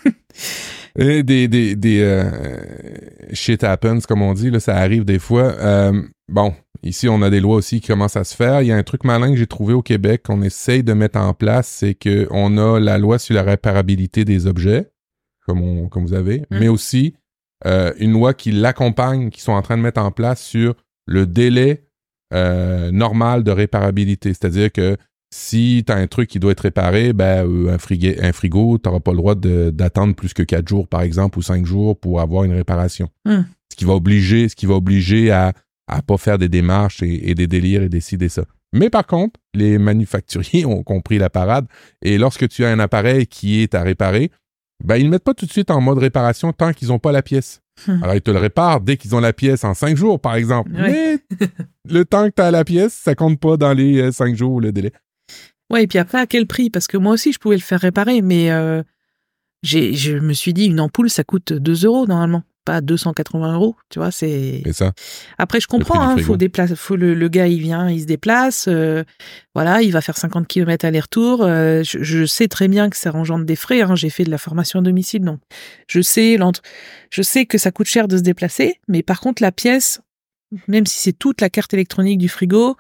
Speaker 2: Et des des des euh, shit happens comme on dit là, ça arrive des fois. Euh, bon. Ici, on a des lois aussi qui commencent à se faire. Il y a un truc malin que j'ai trouvé au Québec qu'on essaye de mettre en place, c'est qu'on a la loi sur la réparabilité des objets, comme, on, comme vous avez, mmh. mais aussi euh, une loi qui l'accompagne, qui sont en train de mettre en place sur le délai euh, normal de réparabilité. C'est-à-dire que si tu as un truc qui doit être réparé, ben, euh, un, frigo, un frigo, tu n'auras pas le droit de, d'attendre plus que quatre jours, par exemple, ou cinq jours pour avoir une réparation. Mmh. Ce qui va obliger, ce qui va obliger à à pas faire des démarches et, et des délires et décider ça. Mais par contre, les manufacturiers ont compris la parade et lorsque tu as un appareil qui est à réparer, ben ils ne mettent pas tout de suite en mode réparation tant qu'ils n'ont pas la pièce. Hum. Alors, ils te le réparent dès qu'ils ont la pièce en cinq jours, par exemple. Oui. Mais le temps que tu as la pièce, ça compte pas dans les euh, cinq jours, le délai.
Speaker 3: Ouais, et puis après, à quel prix? Parce que moi aussi, je pouvais le faire réparer, mais euh, j'ai, je me suis dit, une ampoule, ça coûte deux euros normalement. Pas deux cent quatre-vingts euros, tu vois, c'est...
Speaker 2: Et ça.
Speaker 3: Après, je comprends, hein, faut déplacer, faut le, le gars, il vient, il se déplace, euh, voilà, il va faire cinquante kilomètres aller-retour, euh, je, je sais très bien que ça engendre des frais, hein, j'ai fait de la formation à domicile, donc je sais, je sais que ça coûte cher de se déplacer, mais par contre, la pièce, même si c'est toute la carte électronique du frigo,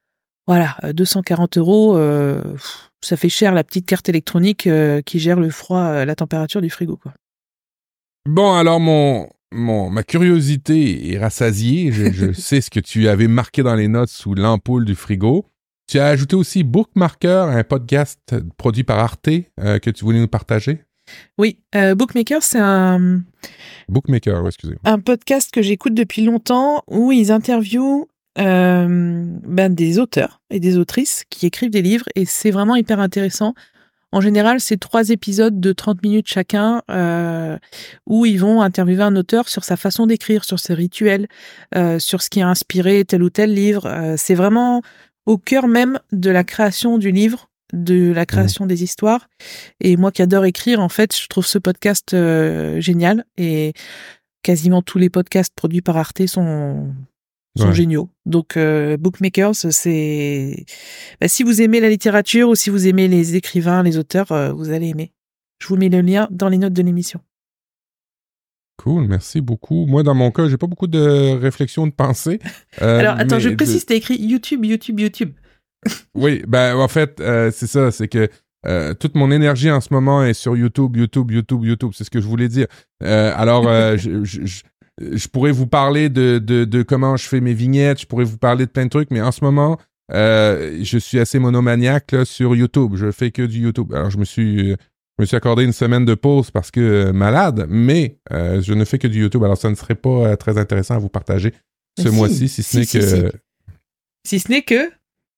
Speaker 3: voilà, deux cent quarante euros, euh, ça fait cher la petite carte électronique euh, qui gère le froid, euh, la température du frigo, quoi.
Speaker 2: Bon, alors, mon, mon, ma curiosité est rassasiée. Je, je sais ce que tu avais marqué dans les notes sous l'ampoule du frigo. Tu as ajouté aussi Bookmaker, un podcast produit par Arte euh, que tu voulais nous partager.
Speaker 3: Oui, euh, Bookmaker, c'est un...
Speaker 2: Bookmaker, oui, excusez-moi.
Speaker 3: Un podcast que j'écoute depuis longtemps où ils interviewent euh, ben, des auteurs et des autrices qui écrivent des livres et c'est vraiment hyper intéressant. En général, c'est trois épisodes de trente minutes chacun euh, où ils vont interviewer un auteur sur sa façon d'écrire, sur ses rituels, euh, sur ce qui a inspiré tel ou tel livre. Euh, c'est vraiment au cœur même de la création du livre, de la création mmh. des histoires. Et moi qui adore écrire, en fait, je trouve ce podcast euh, génial. Et quasiment tous les podcasts produits par Arte sont, sont
Speaker 2: Ouais.
Speaker 3: géniaux. Donc, euh, Bookmakers, c'est... Bah, si vous aimez la littérature ou si vous aimez les écrivains, les auteurs, euh, vous allez aimer. Je vous mets le lien dans les notes de l'émission.
Speaker 2: Cool, merci beaucoup. Moi, dans mon cas, j'ai pas beaucoup de réflexion, de pensée. Euh,
Speaker 3: Alors, attends,
Speaker 2: mais
Speaker 3: je
Speaker 2: de-
Speaker 3: précise, t'as écrit YouTube, YouTube, YouTube.
Speaker 2: Oui, ben en fait, euh, c'est ça, c'est que euh, toute mon énergie en ce moment est sur YouTube, YouTube, YouTube, YouTube. C'est ce que je voulais dire. Euh, alors, euh, je, je, je, je pourrais vous parler de, de, de comment je fais mes vignettes, je pourrais vous parler de plein de trucs, mais en ce moment, euh, je suis assez monomaniaque là, sur YouTube. Je fais que du YouTube. Alors, je me suis, je me suis accordé une semaine de pause parce que euh, malade, mais euh, je ne fais que du YouTube. Alors, ça ne serait pas euh, très intéressant à vous partager ce
Speaker 3: Mais si,
Speaker 2: mois-ci, si ce
Speaker 3: si,
Speaker 2: n'est
Speaker 3: si,
Speaker 2: que...
Speaker 3: si. Si ce n'est que...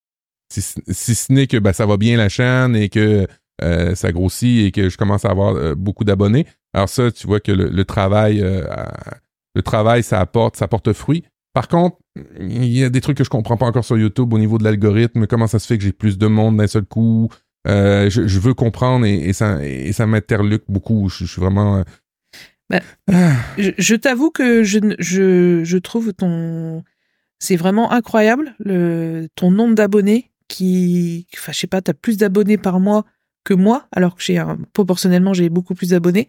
Speaker 2: Si, si ce n'est que ben, ça va bien la chaîne et que euh, ça grossit et que je commence à avoir euh, beaucoup d'abonnés. Alors ça, tu vois que le, le travail, euh, le travail, ça apporte, ça porte fruit. Par contre, il y a des trucs que je comprends pas encore sur YouTube au niveau de l'algorithme. Comment ça se fait que j'ai plus de monde d'un seul coup? Euh, je, je veux comprendre et, et ça, et ça m'interloque beaucoup. Je, je suis vraiment... euh,
Speaker 3: Bah,
Speaker 2: ah.
Speaker 3: je, je t'avoue que je, je, je trouve ton... C'est vraiment incroyable, le, ton nombre d'abonnés qui... Enfin, je sais pas, t'as plus d'abonnés par mois que moi, alors que j'ai un, proportionnellement, j'ai beaucoup plus d'abonnés.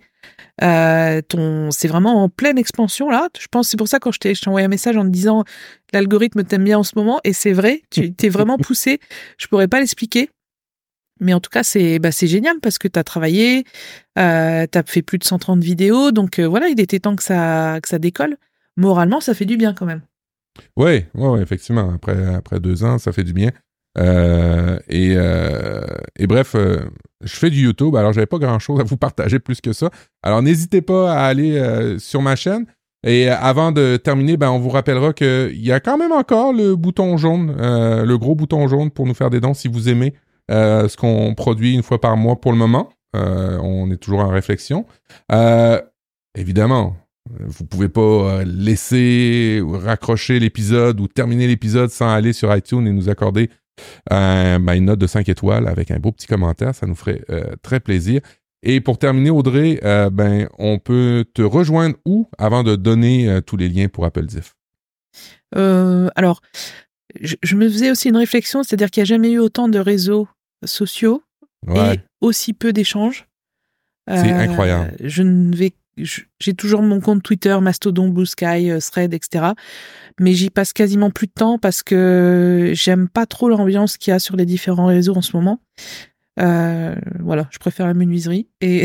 Speaker 3: Euh, ton, c'est vraiment en pleine expansion, là. Je pense, c'est pour ça, quand je t'ai, je t'ai envoyé un message en te disant l'algorithme t'aime bien en ce moment, et c'est vrai, tu t'es vraiment poussé. Je pourrais pas l'expliquer. Mais en tout cas, c'est, bah, c'est génial parce que t'as travaillé, euh, t'as fait plus de cent trente vidéos, donc euh, voilà, il était temps que ça, que ça décolle. Moralement, ça fait du bien quand même.
Speaker 2: Oui, ouais, ouais, effectivement. Après, après deux ans, ça fait du bien. Euh, et, euh, et bref, euh, je fais du YouTube. Alors, j'avais pas grand-chose à vous partager plus que ça. Alors, n'hésitez pas à aller euh, sur ma chaîne. Et avant de terminer, ben, on vous rappellera qu'il y a quand même encore le bouton jaune, euh, le gros bouton jaune pour nous faire des dons si vous aimez euh, ce qu'on produit une fois par mois pour le moment. Euh, on est toujours en réflexion. Euh, évidemment, vous pouvez pas laisser ou raccrocher l'épisode ou terminer l'épisode sans aller sur iTunes et nous accorder euh, ben, une note de cinq étoiles avec un beau petit commentaire. Ça nous ferait euh, très plaisir. Et pour terminer, Audrey, euh, ben, on peut te rejoindre où avant de donner euh, tous les liens pour Apple Diff?
Speaker 3: Euh, alors, je, je me faisais aussi une réflexion, c'est-à-dire qu'il n'y a jamais eu autant de réseaux sociaux
Speaker 2: Ouais.
Speaker 3: et aussi peu d'échanges.
Speaker 2: C'est
Speaker 3: Euh,
Speaker 2: incroyable.
Speaker 3: Je ne vais, je- j'ai toujours mon compte Twitter, Mastodon, Blue Sky, euh, Thread, et cetera. Mais j'y passe quasiment plus de temps parce que j'aime pas trop l'ambiance qu'il y a sur les différents réseaux en ce moment. Euh, voilà, je préfère la menuiserie. Et,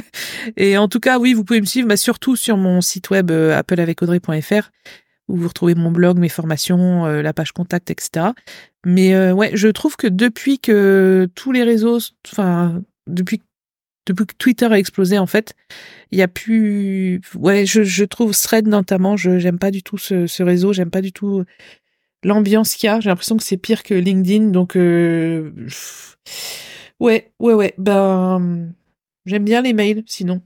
Speaker 3: et en tout cas, oui, vous pouvez me suivre, bah, surtout sur mon site web euh, apple avec audrey point f r où vous retrouvez mon blog, mes formations, euh, la page contact, et cetera. Mais euh, ouais, je trouve que depuis que tous les réseaux, enfin, depuis, depuis que Twitter a explosé, en fait, il y a plus... Ouais, je, je trouve Thread notamment, je j'aime pas du tout ce, ce réseau, j'aime pas du tout l'ambiance qu'il y a. J'ai l'impression que c'est pire que LinkedIn, donc... Euh... Ouais, ouais, ouais, ben... J'aime bien les mails, sinon.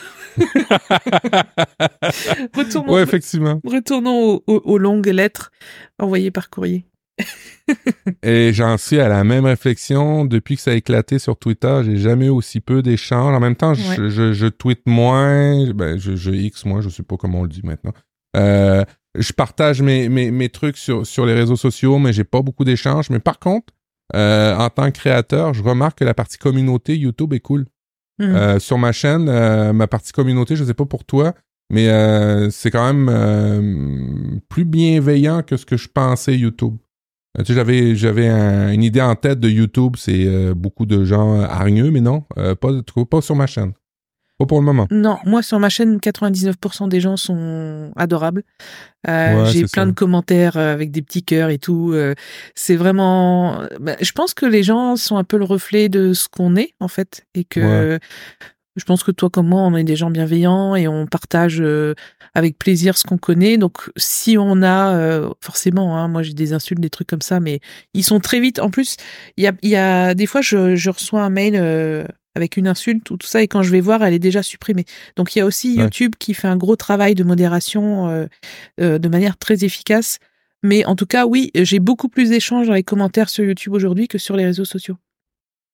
Speaker 3: Retournons,
Speaker 2: Ouais, effectivement.
Speaker 3: retournons aux, aux, aux longues lettres envoyées par courrier.
Speaker 2: Et j'en suis à la même réflexion. Depuis que ça a éclaté sur Twitter, j'ai jamais eu aussi peu d'échanges. En même temps, je,
Speaker 3: Ouais.
Speaker 2: je, je tweete moins. Ben, je, je X moins, je sais pas comment on le dit maintenant. Euh, je partage mes, mes, mes trucs sur, sur les réseaux sociaux, mais j'ai pas beaucoup d'échanges. Mais par contre, euh, en tant que créateur, je remarque que la partie communauté YouTube est cool.
Speaker 3: Mmh.
Speaker 2: Euh, sur ma chaîne, euh, ma partie communauté, je sais pas pour toi, mais euh, c'est quand même euh, plus bienveillant que ce que je pensais YouTube. Euh, tu sais, j'avais j'avais un- une idée en tête de YouTube, c'est euh, beaucoup de gens hargneux, mais non, euh, pas, pas sur ma chaîne. Pas pour le moment.
Speaker 3: Non, moi sur ma chaîne, quatre-vingt-dix-neuf pour cent des gens sont adorables. Euh,
Speaker 2: Ouais,
Speaker 3: j'ai
Speaker 2: c'est
Speaker 3: plein
Speaker 2: ça.
Speaker 3: de commentaires euh, avec des petits cœurs et tout. Euh, c'est vraiment... bah, je pense que les gens sont un peu le reflet de ce qu'on est, en fait. Et que je pense que toi comme moi, on est des gens bienveillants et on partage euh, avec plaisir ce qu'on connaît. Donc si on a... euh, forcément, hein, moi j'ai des insultes, des trucs comme ça, mais ils sont très vite. En plus, il y a, il y a des fois, je, je reçois un mail... Euh, avec une insulte ou tout ça, et quand je vais voir, elle est déjà supprimée. Donc il y a aussi
Speaker 2: Ouais.
Speaker 3: YouTube qui fait un gros travail de modération euh, euh, de manière très efficace. Mais en tout cas, oui, j'ai beaucoup plus d'échanges dans les commentaires sur YouTube aujourd'hui que sur les réseaux sociaux.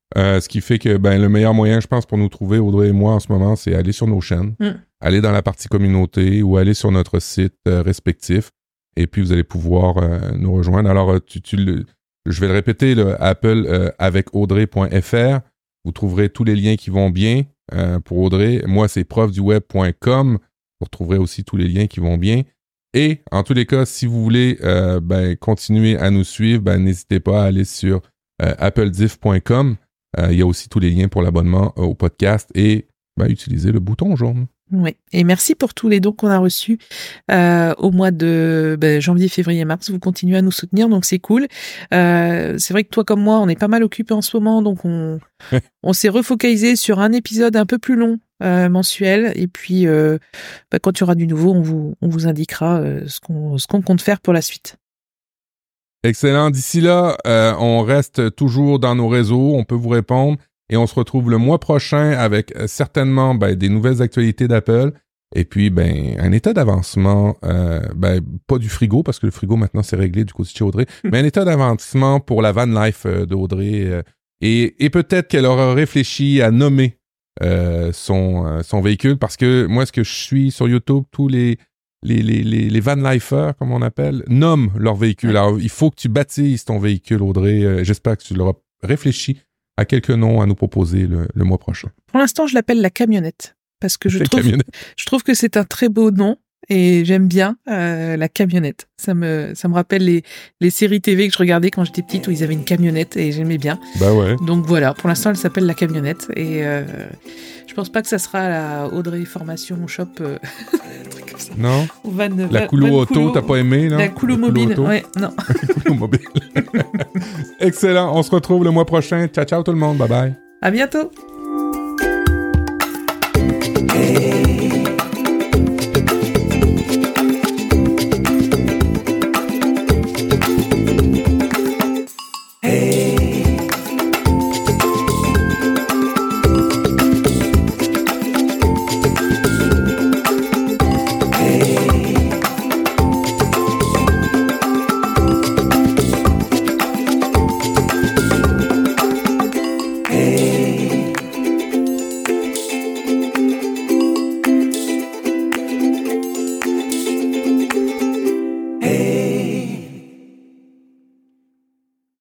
Speaker 2: Euh, ce qui fait que ben, le meilleur moyen, je pense, pour nous trouver, Audrey et moi, en ce moment, c'est aller sur nos chaînes, mm. aller dans la partie communauté ou aller sur notre site euh, respectif. Et puis, vous allez pouvoir euh, nous rejoindre. Alors, tu, tu le, je vais le répéter, là, Apple euh, avec audrey point f r. Vous trouverez tous les liens qui vont bien euh, pour Audrey. Moi, c'est prof du web point com. Vous retrouverez aussi tous les liens qui vont bien. Et, en tous les cas, si vous voulez euh, ben, continuer à nous suivre, ben, n'hésitez pas à aller sur euh, apple diff point com. Euh, il y a aussi tous les liens pour l'abonnement euh, au podcast et ben, utilisez le bouton jaune.
Speaker 3: Oui, et merci pour tous les dons qu'on a reçus euh, au mois de ben, janvier, février, mars. Vous continuez à nous soutenir, donc c'est cool. Euh, c'est vrai que toi comme moi, on est pas mal occupés en ce moment, donc on, on s'est refocalisé sur un épisode un peu plus long, euh, mensuel. Et puis, euh, ben, quand il y aura du nouveau, on vous, on vous indiquera euh, ce qu'on, ce qu'on compte faire pour la suite.
Speaker 2: Excellent. D'ici là, euh, on reste toujours dans nos réseaux, on peut vous répondre et on se retrouve le mois prochain avec euh, certainement ben, des nouvelles actualités d'Apple et puis ben un état d'avancement, euh, ben pas du frigo parce que le frigo maintenant c'est réglé du côté de chez Audrey, mais un état d'avancement pour la van life euh, d'Audrey euh, et, et peut-être qu'elle aura réfléchi à nommer euh, son, euh, son véhicule parce que moi, ce que je suis sur YouTube, tous les Les, les, les, les van-lifers, comme on appelle, nomment leur véhicule. Ouais. Alors, il faut que tu baptises ton véhicule, Audrey. Euh, j'espère que tu l'auras réfléchi à quelques noms à nous proposer le, le mois prochain.
Speaker 3: Pour l'instant, je l'appelle la camionnette, parce que je trouve, je trouve que c'est un très beau nom et j'aime bien euh, la camionnette. Ça me, ça me rappelle les, les séries T V que je regardais quand j'étais petite où ils avaient une camionnette et j'aimais bien.
Speaker 2: Bah ouais.
Speaker 3: Donc voilà, pour l'instant, elle s'appelle la camionnette et euh, je pense pas que ça sera la Audrey Formation Shop. Euh,
Speaker 2: non.
Speaker 3: Van,
Speaker 2: la
Speaker 3: van,
Speaker 2: coulo
Speaker 3: van
Speaker 2: auto,
Speaker 3: coulo,
Speaker 2: t'as pas aimé, là?
Speaker 3: La coulo mobile, ouais, non.
Speaker 2: Coulo mobile. Excellent, on se retrouve le mois prochain. Ciao, ciao tout le monde, bye bye.
Speaker 3: À bientôt.
Speaker 4: Hey.